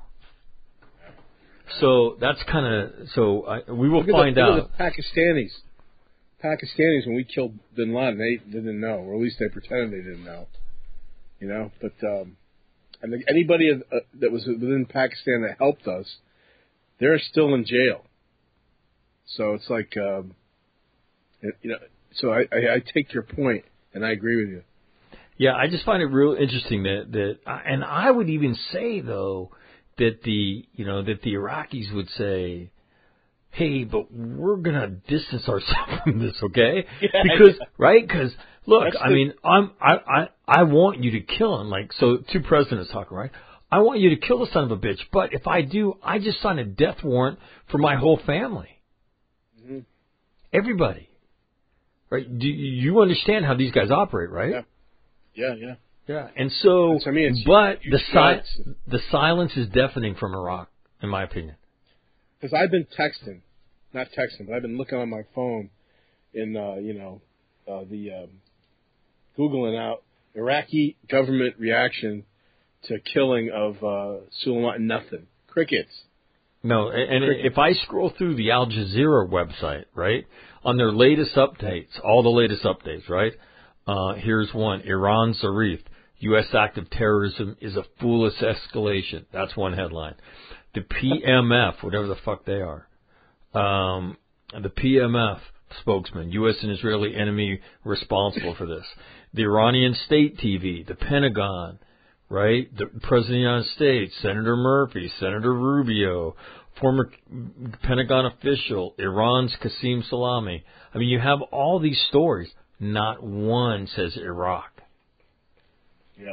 Speaker 1: So that's kind of so I, we will
Speaker 6: Look at
Speaker 1: find
Speaker 6: the,
Speaker 1: out.
Speaker 6: Look at the Pakistanis. Pakistanis, when we killed Bin Laden, they didn't know, or at least they pretended they didn't know. You know, but um, and the, anybody uh, that was within Pakistan that helped us, they're still in jail. So it's like, um, it, you know, so I, I, I take your point, and I agree with you.
Speaker 1: Yeah, I just find it real interesting that that, and I would even say though that the you know that the Iraqis would say, hey, but we're going to distance ourselves from this, okay?
Speaker 6: Yeah,
Speaker 1: because,
Speaker 6: yeah.
Speaker 1: right? Because, look,
Speaker 6: That's
Speaker 1: I
Speaker 6: the,
Speaker 1: mean, I'm, I, I, I want you to kill him. Like, so two presidents talking, right? I want you to kill the son of a bitch. But if I do, I just sign a death warrant for my whole family.
Speaker 6: Mm-hmm.
Speaker 1: Everybody. Right? Do you understand how these guys operate, right?
Speaker 6: Yeah. Yeah, yeah.
Speaker 1: Yeah. And so,
Speaker 6: I mean, it's
Speaker 1: but
Speaker 6: huge,
Speaker 1: the,
Speaker 6: huge
Speaker 1: si- the silence is deafening from Iraq, in my opinion.
Speaker 6: Because I've been texting, not texting, but I've been looking on my phone in, uh, you know, uh, the um, Googling out Iraqi government reaction to killing of uh, Soleimani. Nothing. Crickets.
Speaker 1: No, and
Speaker 6: Crickets.
Speaker 1: if I scroll through the Al Jazeera website, right, on their latest updates, all the latest updates, right, uh, here's one, Iran Zarif, U S act of terrorism is a foolish escalation. That's one headline. The P M F, whatever the fuck they are, um, the P M F spokesman, U S and Israeli enemy responsible for this. The Iranian State T V, the Pentagon, right? The President of the United States, Senator Murphy, Senator Rubio, former Pentagon official, Iran's Qasem Soleimani. I mean, you have all these stories. Not one says Iraq.
Speaker 6: Yeah.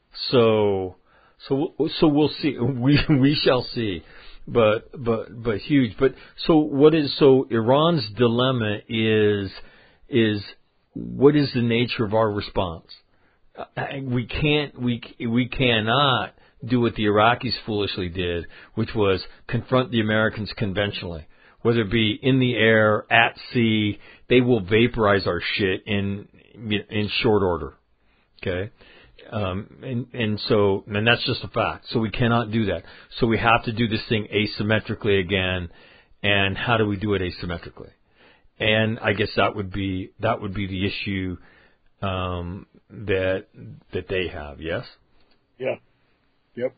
Speaker 1: So... So so we'll see. We we shall see, but but but huge. But so what is so Iran's dilemma is is what is the nature of our response? We can't we we cannot do what the Iraqis foolishly did, which was confront the Americans conventionally, whether it be in the air, at sea. They will vaporize our shit in in short order. Okay. Um, and, and so, and that's just a fact. So we cannot do that. So we have to do this thing asymmetrically again. And how do we do it asymmetrically? And I guess that would be, that would be the issue, um, that, that they have. Yes?
Speaker 6: Yeah. Yep.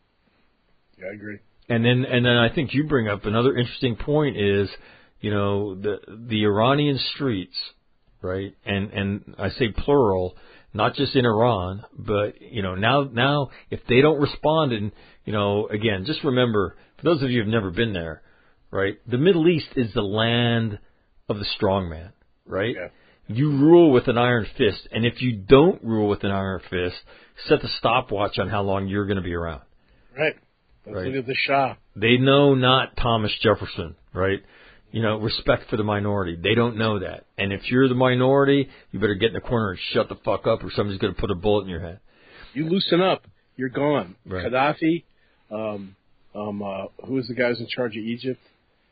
Speaker 6: Yeah, I agree.
Speaker 1: And then, and then I think you bring up another interesting point is, you know, the, the Iranian streets, right? And, and I say plural, not just in Iran, but, you know, now, now, if they don't respond, and, you know, again, just remember, for those of you who have never been there, right, the Middle East is the land of the strongman, right?
Speaker 6: Yeah.
Speaker 1: You rule with an iron fist, and if you don't rule with an iron fist, set the stopwatch on how long you're going to be around.
Speaker 6: Right. Let's
Speaker 1: right.
Speaker 6: look at the Shah.
Speaker 1: They know not Thomas Jefferson, right? You know, respect for the minority. They don't know that. And if you're the minority, you better get in the corner and shut the fuck up or somebody's going to put a bullet in your head.
Speaker 6: You loosen up, you're gone.
Speaker 1: Right.
Speaker 6: Gaddafi, um, um, uh, who was the guy who's in charge of Egypt?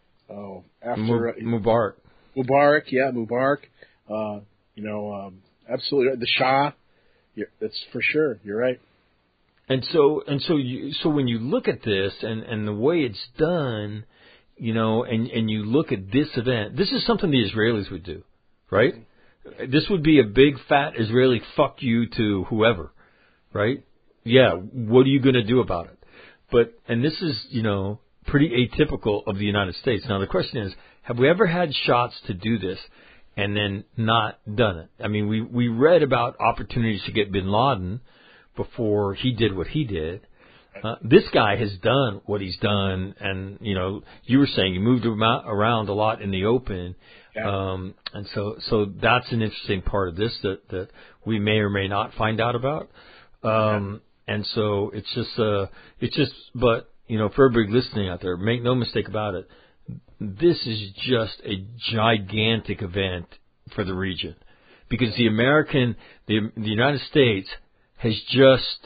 Speaker 6: Oh, after...
Speaker 1: Mubarak.
Speaker 6: Mubarak, yeah, Mubarak. Uh, you know, um, absolutely right. The Shah, you're, that's for sure. You're right.
Speaker 1: And so, and so, you, so when you look at this and, and the way it's done, you know, and, and you look at this event, this is something the Israelis would do, right? Mm-hmm. This would be a big fat Israeli fuck you to whoever, right? Yeah, what are you going to do about it? But, and this is, you know, pretty atypical of the United States. Now the question is, have we ever had shots to do this and then not done it? I mean, we, we read about opportunities to get bin Laden before he did what he did. Uh, this guy has done what he's done, and, you know, you were saying he moved around a lot in the open.
Speaker 6: Yeah.
Speaker 1: Um, and so, so that's an interesting part of this that, that we may or may not find out about. Um, yeah. And so it's just, uh, it's just, but, you know, for everybody listening out there, make no mistake about it. This is just a gigantic event for the region, because the American, the, the United States has just,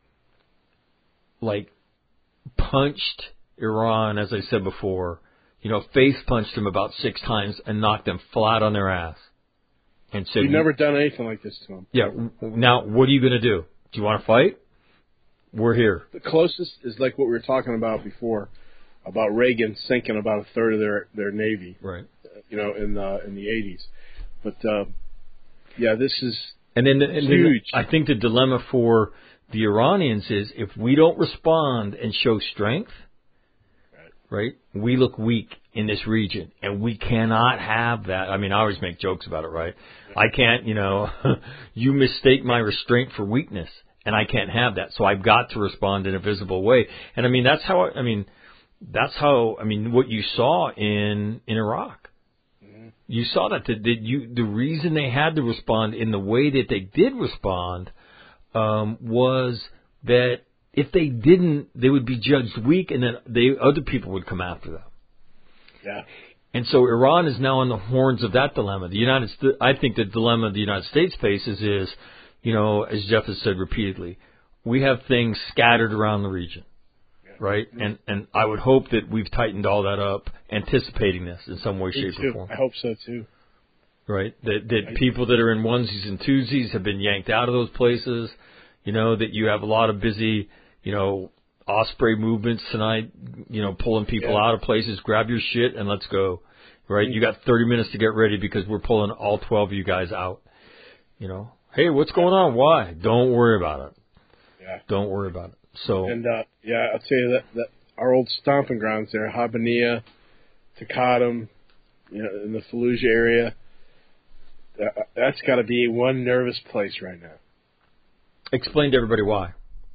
Speaker 1: like, punched Iran, as I said before, you know, face punched them about six times and knocked them flat on their ass. And said,
Speaker 6: we've never done anything like this to them.
Speaker 1: Yeah. Now, what are you going to do? Do you want to fight? We're here.
Speaker 6: The closest is like what we were talking about before, about Reagan sinking about a third of their, their navy.
Speaker 1: Right.
Speaker 6: You know, in the in the eighties. But uh, yeah, this is
Speaker 1: and then, and
Speaker 6: huge.
Speaker 1: Then I think the dilemma for the Iranians is, if we don't respond and show strength, right, we look weak in this region, and we cannot have that. I mean, I always make jokes about it, right? Yeah. I can't, you know, you mistake my restraint for weakness, and I can't have that. So I've got to respond in a visible way. And I mean, that's how, I mean, that's how, I mean, what you saw in, in Iraq. Mm-hmm. You saw that, that, that you, the reason they had to respond in the way that they did respond um, was that if they didn't, they would be judged weak, and then they, other people would come after them.
Speaker 6: Yeah.
Speaker 1: And so Iran is now on the horns of that dilemma. The United, St- I think the dilemma the United States faces is, you know, as Jeff has said repeatedly, we have things scattered around the region, yeah. right? Mm-hmm. And and I would hope that we've tightened all that up, anticipating this in some way,
Speaker 6: Me
Speaker 1: shape,
Speaker 6: too.
Speaker 1: or form.
Speaker 6: I hope so too.
Speaker 1: Right? That that people that are in onesies and twosies have been yanked out of those places. You know, that you have a lot of busy, you know, Osprey movements tonight, you know, pulling people yeah. out of places. Grab your shit and let's go. Right? Mm-hmm. You got thirty minutes to get ready because we're pulling all twelve of you guys out. You know, hey, what's going on? Why? Don't worry about it.
Speaker 6: Yeah.
Speaker 1: Don't worry about it. So.
Speaker 6: And, uh, yeah, I'll tell you that, that our old stomping grounds there, Habbaniyah, Taqadum, you know, in the Fallujah area, uh, that's got to be one nervous place right now.
Speaker 1: Explain to everybody why.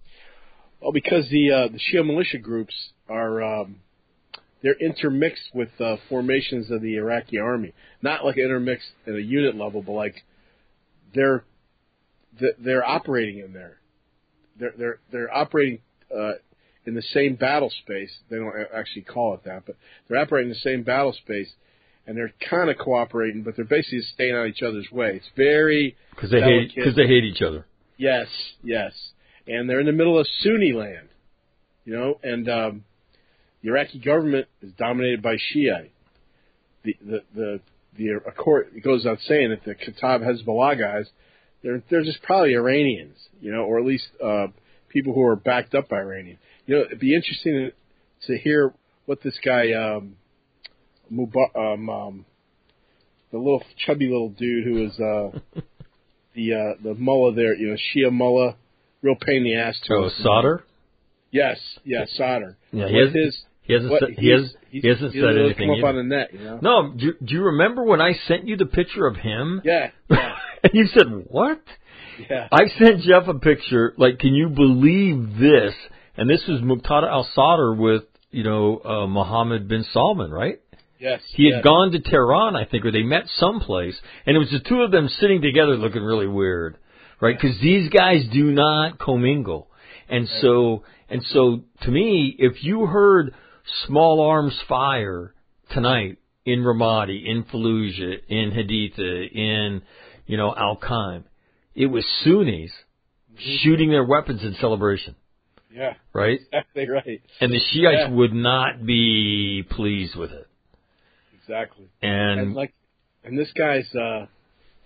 Speaker 6: Well, because the uh, the Shia militia groups are um, they're intermixed with uh, formations of the Iraqi army. Not like intermixed at a unit level, but like they're they're operating in there. They're they're they're operating uh, in the same battle space. They don't actually call it that, but they're operating in the same battle space, and they're kind of cooperating, but they're basically just staying out of each other's way. It's very
Speaker 1: because they hate because they hate each other.
Speaker 6: Yes, yes. And they're in the middle of Sunni land, you know, and um, the Iraqi government is dominated by Shia. The the the the accord, it goes without saying that the Kataib Hezbollah guys, they're they're just probably Iranians, you know, or at least uh, people who are backed up by Iranians. You know, it'd be interesting to, to hear what this guy, um, Mubar- um, um, the little chubby little dude who is uh, the uh, the mullah there, you know, Shia mullah. Real pain in the ass to
Speaker 1: oh,
Speaker 6: us.
Speaker 1: Sadr?
Speaker 6: Yes, yes, Sadr.
Speaker 1: Yeah, he, has,
Speaker 6: his,
Speaker 1: he hasn't. Said, he, has, he hasn't said anything.
Speaker 6: Come up on the net, you know?
Speaker 1: No, do, do you remember when I sent you the picture of him?
Speaker 6: Yeah. yeah.
Speaker 1: And you said what?
Speaker 6: Yeah.
Speaker 1: I sent Jeff a picture. Like, can you believe this? And this was Muqtada al-Sadr with, you know, uh, Mohammed bin Salman, right?
Speaker 6: Yes.
Speaker 1: He had
Speaker 6: yes.
Speaker 1: gone to Tehran, I think, or they met someplace, and it was the two of them sitting together, looking really weird. Right, because these guys do not commingle, and so and so to me, if you heard small arms fire tonight in Ramadi, in Fallujah, in Haditha, in you know Al-Qaim, it was Sunnis mm-hmm. shooting their weapons in celebration.
Speaker 6: Yeah,
Speaker 1: right,
Speaker 6: exactly right.
Speaker 1: And the Shiites
Speaker 6: yeah.
Speaker 1: would not be pleased with it.
Speaker 6: Exactly,
Speaker 1: and,
Speaker 6: and like, and this guy's. Uh,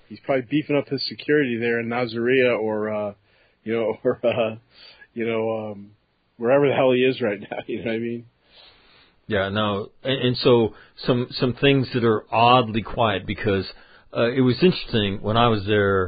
Speaker 6: he's probably beefing up his security there in Nasiriyah or, uh, you know, or, uh, you know, um, wherever the hell he is right now. You know what I mean?
Speaker 1: Yeah, no, and, and so some some things that are oddly quiet because uh, it was interesting when I was there.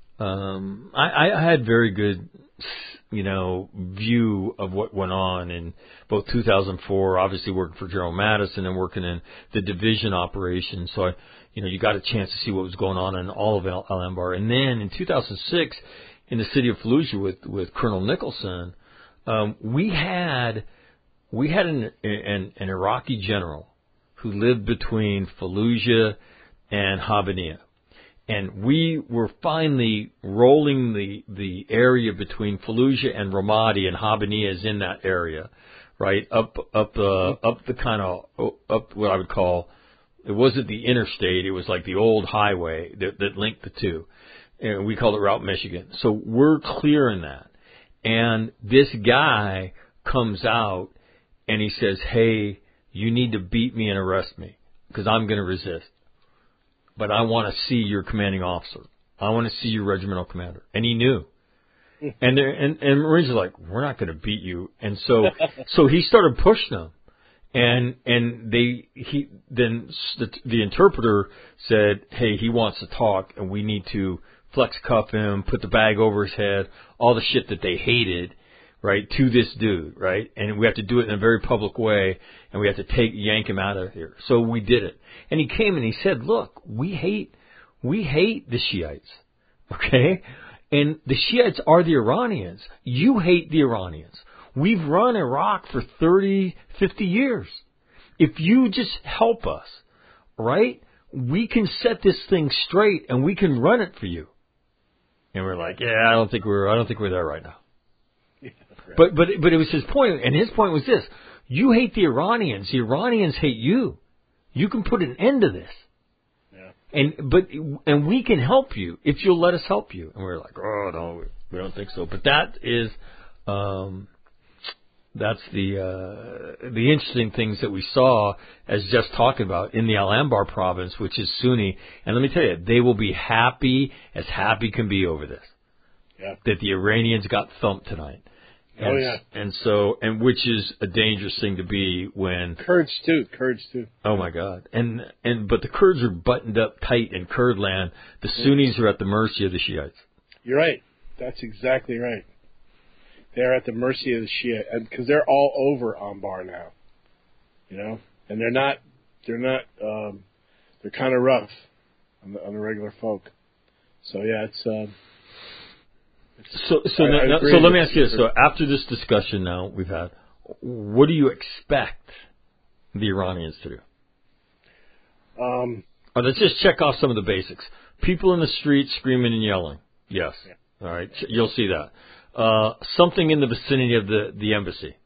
Speaker 1: Um, I, I had very good, you know, view of what went on in both two thousand four, obviously working for General Madison and working in the division operation. So I, you know, you got a chance to see what was going on in all of Al Anbar. And then in two thousand six, in the city of Fallujah with with Colonel Nicholson, um, we had. We had an, an, an Iraqi general who lived between Fallujah and Habbaniyah. And we were finally rolling the, the area between Fallujah and Ramadi, and Habbaniyah is in that area, right? Up, up, uh, up the kind of, up what I would call, it wasn't the interstate, it was like the old highway that, that linked the two. And we called it Route Michigan. So we're clearing that. And this guy comes out, and he says, hey, you need to beat me and arrest me because I'm going to resist. But I want to see your commanding officer. I want to see your regimental commander. And he knew. And and, and Marines are like, we're not going to beat you. And so so he started pushing them. And and they he then the, the interpreter said, hey, he wants to talk, and we need to flex cuff him, put the bag over his head, all the shit that they hated. Right, to this dude, right? And we have to do it in a very public way, and we have to take, yank him out of here. So we did it. And he came and he said, look, we hate, we hate the Shiites, okay? And the Shiites are the Iranians. You hate the Iranians. We've run Iraq for thirty, fifty years. If you just help us, right, we can set this thing straight and we can run it for you. And we're like, yeah, I don't think we're, I don't think we're there right now. But but but it was his point, and his point was this: you hate the Iranians, the Iranians hate you. You can put an end to this, yeah. And but and we can help you if you'll let us help you. And we we're like, oh no, we don't think so. But that is, um, that's the uh, the interesting things that we saw, as just talking about in the Al Anbar province, which is Sunni. And let me tell you, they will be happy as happy can be over this. Yeah. That the Iranians got thumped tonight. And,
Speaker 6: oh yeah,
Speaker 1: and so and which is a dangerous thing to be when
Speaker 6: Kurds too, Kurds too.
Speaker 1: Oh my God, and and but the Kurds are buttoned up tight in Kurd land. The Sunnis are at the mercy of the Shiites.
Speaker 6: You're right. That's exactly right. They're at the mercy of the Shia, and because they're all over Anbar now, you know, and they're not, they're not, um, they're kind of rough on the on the regular folk. So yeah, it's. Uh,
Speaker 1: So, so,
Speaker 6: I,
Speaker 1: now,
Speaker 6: I
Speaker 1: now, so let me ask you this. So after this discussion now we've had, what do you expect the Iranians to do?
Speaker 6: Um,
Speaker 1: oh, let's just check off some of the basics. People in the street screaming and yelling. Yes. Yeah. All right. You'll see that. Uh, something in the vicinity of the, the embassy.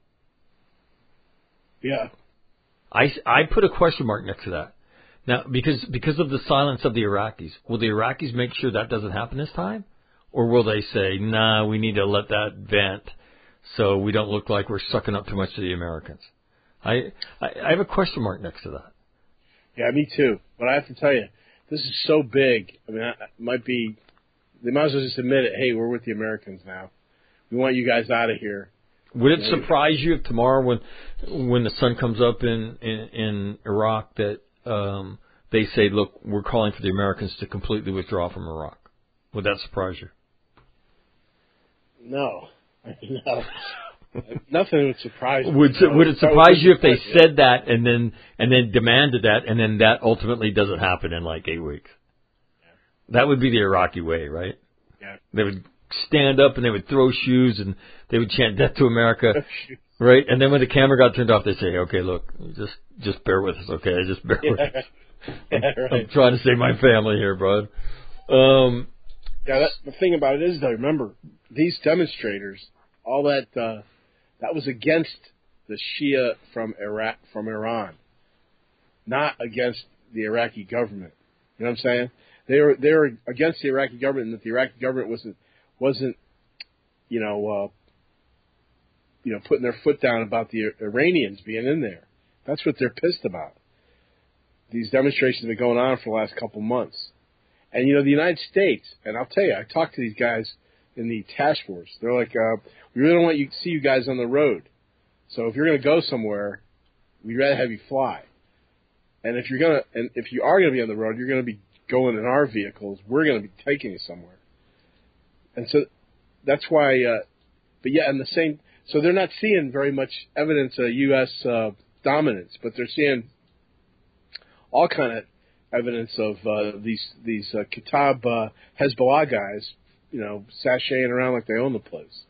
Speaker 6: Yeah.
Speaker 1: I, I put a question mark next to that. Now, because, because of the silence of the Iraqis, will the Iraqis make sure that doesn't happen this time? Or will they say, nah, we need to let that vent so we don't look like we're sucking up too much to the Americans? I, I I have a question mark next to that.
Speaker 6: Yeah, me too. But I have to tell you, this is so big. I mean, it might be, they might as well just admit it. Hey, we're with the Americans now. We want you guys out of here.
Speaker 1: Would it surprise you if tomorrow when when the sun comes up in, in, in Iraq that um, they say, look, we're calling for the Americans to completely withdraw from Iraq? Would that surprise you?
Speaker 6: No, no, nothing would surprise me.
Speaker 1: Would Would it surprise you if they said that and then and then demanded that and then that ultimately doesn't happen in like eight weeks? Yeah. That would be the Iraqi way, right?
Speaker 6: Yeah.
Speaker 1: They would stand up and they would throw shoes and they would chant "Death to America," right? And then when the camera got turned off, they say, "Okay, look, just just bear with us, okay? Just bear
Speaker 6: yeah.
Speaker 1: with us.
Speaker 6: Yeah,
Speaker 1: I'm,
Speaker 6: right.
Speaker 1: I'm trying to save my family here, bud." Um.
Speaker 6: Yeah, that, the thing about it is, though, remember, these demonstrators, all that, uh, that was against the Shia from Iraq, from Iran, not against the Iraqi government. You know what I'm saying? They were, they were against the Iraqi government, and that the Iraqi government wasn't, wasn't, you know, uh, you know, putting their foot down about the Iranians being in there. That's what they're pissed about. These demonstrations have been going on for the last couple months. And, you know, the United States, and I'll tell you, I talked to these guys in the task force. They're like, uh, we really don't want you to see you guys on the road. So if you're going to go somewhere, we'd rather have you fly. And if you're going to, and if you are going to be on the road, you're going to be going in our vehicles. We're going to be taking you somewhere. And so that's why, uh, but yeah, and the same, so they're not seeing very much evidence of U S uh, dominance, but they're seeing all kind of evidence of uh, these these uh, Kitab uh, Hezbollah guys, you know, sashaying around like they own the place.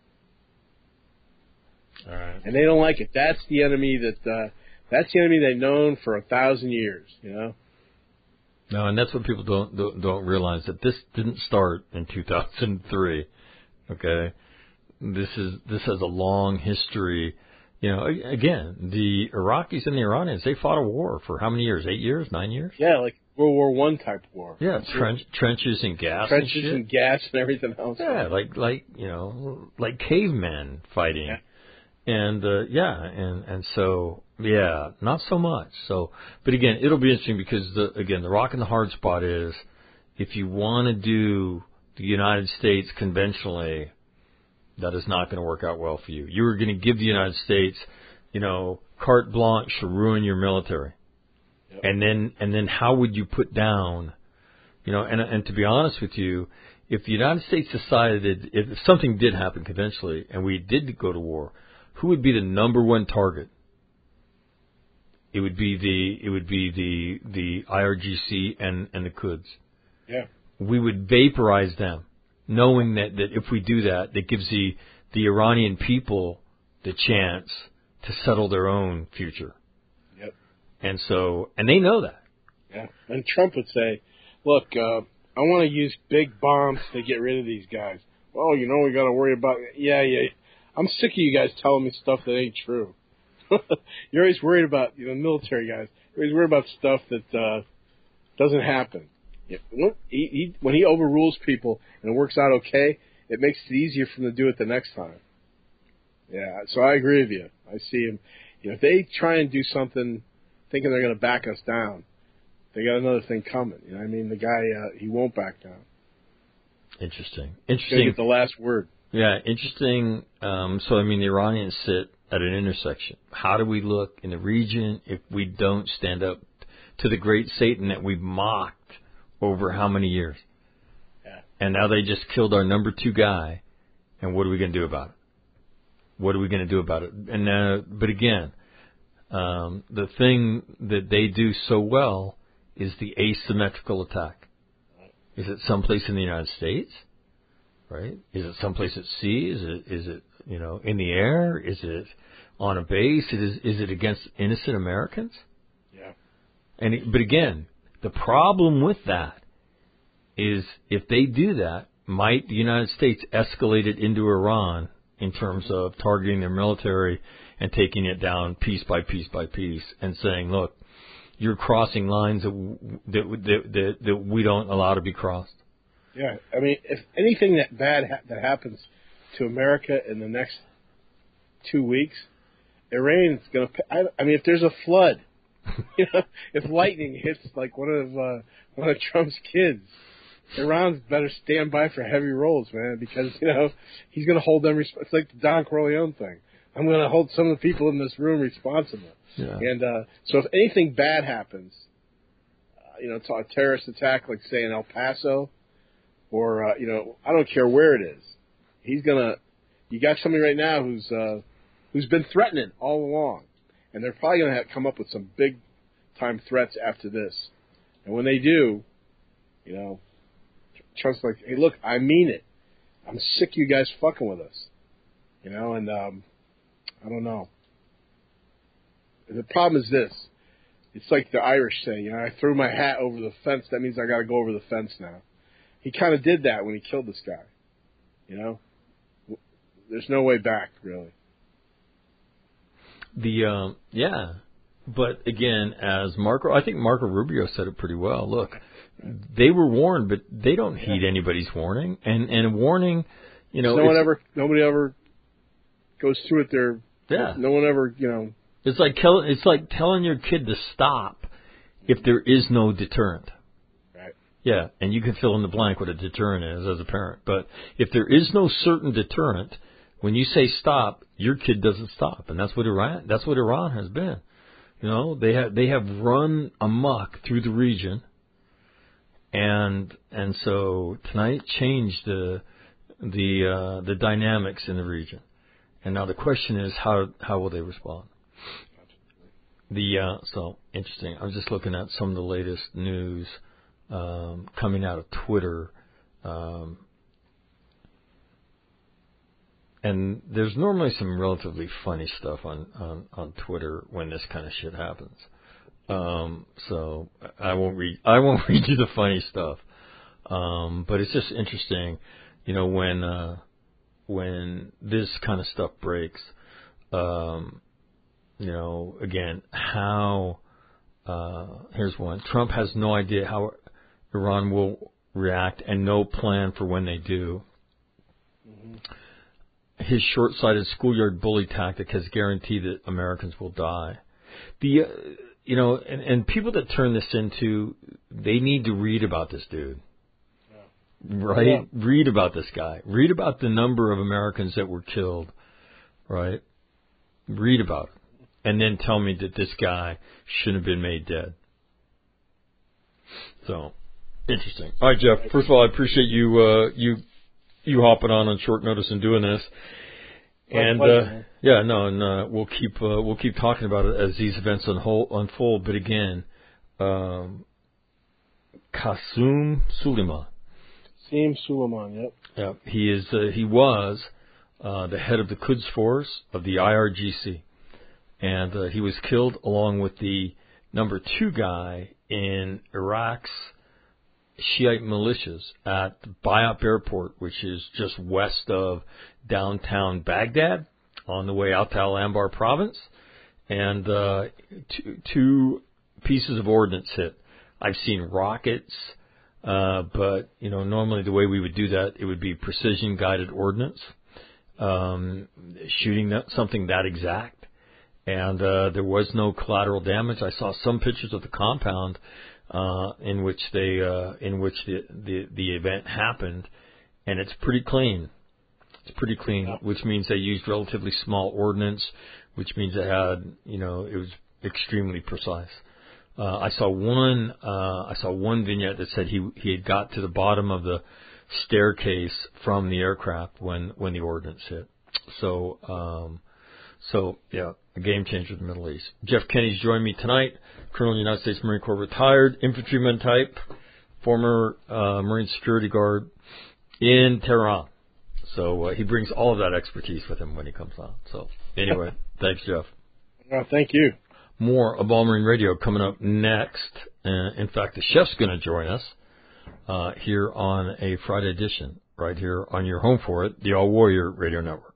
Speaker 1: All right.
Speaker 6: And they don't like it. That's the enemy that uh, that's the enemy they've known for a thousand years. You know.
Speaker 1: No, and that's what people don't don't, don't realize, that this didn't start in two thousand three. Okay, this is this has a long history. You know, again, the Iraqis and the Iranians, they fought a war for how many years? Eight years? Nine years?
Speaker 6: Yeah, like World War One type war.
Speaker 1: Yeah, trench, trenches and gas.
Speaker 6: Trenches
Speaker 1: and, shit.
Speaker 6: and gas and everything else.
Speaker 1: Yeah, like like you know, like cavemen fighting.
Speaker 6: Yeah.
Speaker 1: And uh, yeah, and and so yeah, not so much. So, but again, it'll be interesting because the again, the rock and the hard spot is, if you want to do the United States conventionally, that is not going to work out well for you. You are going to give the United States, you know, carte blanche to ruin your military. Yep. And then and then how would you put down, you know, and and to be honest with you, if the United States decided, if something did happen conventionally and we did go to war, who would be the number one target? It would be the it would be the the I R G C and and the Quds.
Speaker 6: Yeah.
Speaker 1: We would vaporize them, knowing that, that if we do that, that gives the the Iranian people the chance to settle their own future.
Speaker 6: Yep.
Speaker 1: And so, and they know that.
Speaker 6: Yeah. And Trump would say, "Look, uh, I want to use big bombs to get rid of these guys." Well, you know, we got to worry about. Yeah, yeah. I'm sick of you guys telling me stuff that ain't true. You're always worried about, you know, military guys. You're always worried about stuff that uh, doesn't happen. He, he, when he overrules people and it works out okay, it makes it easier for him to do it the next time. Yeah, so I agree with you. I see him. You know, if they try and do something thinking they're going to back us down, they got another thing coming. You know what I mean? The guy, uh, he won't back down.
Speaker 1: Interesting.
Speaker 6: He's
Speaker 1: Interesting.
Speaker 6: going to get the last word.
Speaker 1: Yeah, interesting. Um, so, I mean, the Iranians sit at an intersection. How do we look in the region if we don't stand up to the great Satan that we've mocked over how many years?
Speaker 6: Yeah.
Speaker 1: And now they just killed our number two guy, and what are we going to do about it? What are we going to do about it? And uh, but again, um, the thing that they do so well is the asymmetrical attack. Is it someplace in the United States? Right? Is it someplace at sea? Is it is it you know in the air? Is it on a base? Is is it against innocent Americans?
Speaker 6: Yeah.
Speaker 1: And it, but again, the problem with that is if they do that, might the United States escalate it into Iran in terms of targeting their military and taking it down piece by piece by piece and saying, look, you're crossing lines that that that, that, that we don't allow to be crossed.
Speaker 6: Yeah, I mean, if anything that bad ha- that happens to America in the next two weeks, Iran's going to. I, I mean, if there's a flood, you know, if lightning hits like one of uh, one of Trump's kids, Iran's better stand by for heavy rolls, man, because you know he's going to hold them. Resp- it's like the Don Corleone thing. I'm going to hold some of the people in this room responsible.
Speaker 1: Yeah.
Speaker 6: And uh, so, if anything bad happens, uh, you know, to a terrorist attack, like say in El Paso. Or, uh, you know, I don't care where it is. He's going to, you got somebody right now who's uh, who's been threatening all along. And they're probably going to come up with some big-time threats after this. And when they do, you know, Trump's like, hey, look, I mean it. I'm sick of you guys fucking with us. You know, and um, I don't know. The problem is this. It's like the Irish say, you know, I threw my hat over the fence. That means I got to go over the fence now. He kind of did that when he killed this guy. You know? There's no way back, really.
Speaker 1: The um, yeah. But again, as Marco, I think Marco Rubio said it pretty well. Look, they were warned, but they don't heed yeah. anybody's warning. And and a warning, you know,
Speaker 6: no one ever, nobody ever goes through it. There,
Speaker 1: yeah.
Speaker 6: No one ever, you know.
Speaker 1: It's like tell, it's like telling your kid to stop if there is no deterrent.
Speaker 6: Right.
Speaker 1: Yeah, and you can fill in the blank what a deterrent is as a parent. But if there is no certain deterrent, when you say stop, your kid doesn't stop, and that's what Iran. That's what Iran has been. You know, they have they have run amok through the region, and and so tonight changed the the uh, the dynamics in the region. And now the question is how how will they respond? The uh, so interesting. I was just looking at some of the latest news um, coming out of Twitter. Um, And there's normally some relatively funny stuff on, on, on Twitter when this kind of shit happens. Um, so I won't read I won't read you the funny stuff. Um, but it's just interesting, you know, when uh, when this kind of stuff breaks. Um, you know, again, how uh, here's one: Trump has no idea how Iran will react and no plan for when they do. Mm-hmm. His short-sighted schoolyard bully tactic has guaranteed that Americans will die. The, uh, you know, and, and people that turn this into, they need to read about this dude, yeah. right? Yeah. Read about this guy. Read about the number of Americans that were killed, right? Read about it, and then tell me that this guy shouldn't have been made dead. So, interesting. All right, Jeff. First of all, I appreciate you, uh, you. you hopping on on short notice and doing this. And, uh, yeah, no, and, uh, we'll keep, uh, we'll keep talking about it as these events unfold, unfold. But again, um, Qasem Soleimani.
Speaker 6: Qasem Soleimani, yep.
Speaker 1: Yeah, he is, uh, he was, uh, the head of the Quds Force of the I R G C. And, uh, he was killed along with the number two guy in Iraq's Shiite militias at Bayat Airport, which is just west of downtown Baghdad on the way out to Al-Anbar province. And uh, two, two pieces of ordnance hit. I've seen rockets, uh, but, you know, normally the way we would do that, it would be precision-guided ordnance, um, shooting that, something that exact. And uh, there was no collateral damage. I saw some pictures of the compound Uh, in which they, uh, in which the, the, the event happened, and it's pretty clean. It's pretty clean, yeah. Which means they used relatively small ordnance, which means it had, you know, it was extremely precise. Uh, I saw one, uh, I saw one vignette that said he, he had got to the bottom of the staircase from the aircraft when, when the ordnance hit. So, um, so yeah, a game changer in the Middle East. Jeff Kenny's joined me tonight. Colonel of the United States Marine Corps, retired infantryman type, former uh, Marine security guard in Tehran. So uh, he brings all of that expertise with him when he comes on. So anyway, thanks, Jeff.
Speaker 6: Well, thank you.
Speaker 1: More of All Marine Radio coming up next. Uh, in fact, the chef's going to join us uh, here on a Friday edition, right here on your home for it, the All Warrior Radio Network.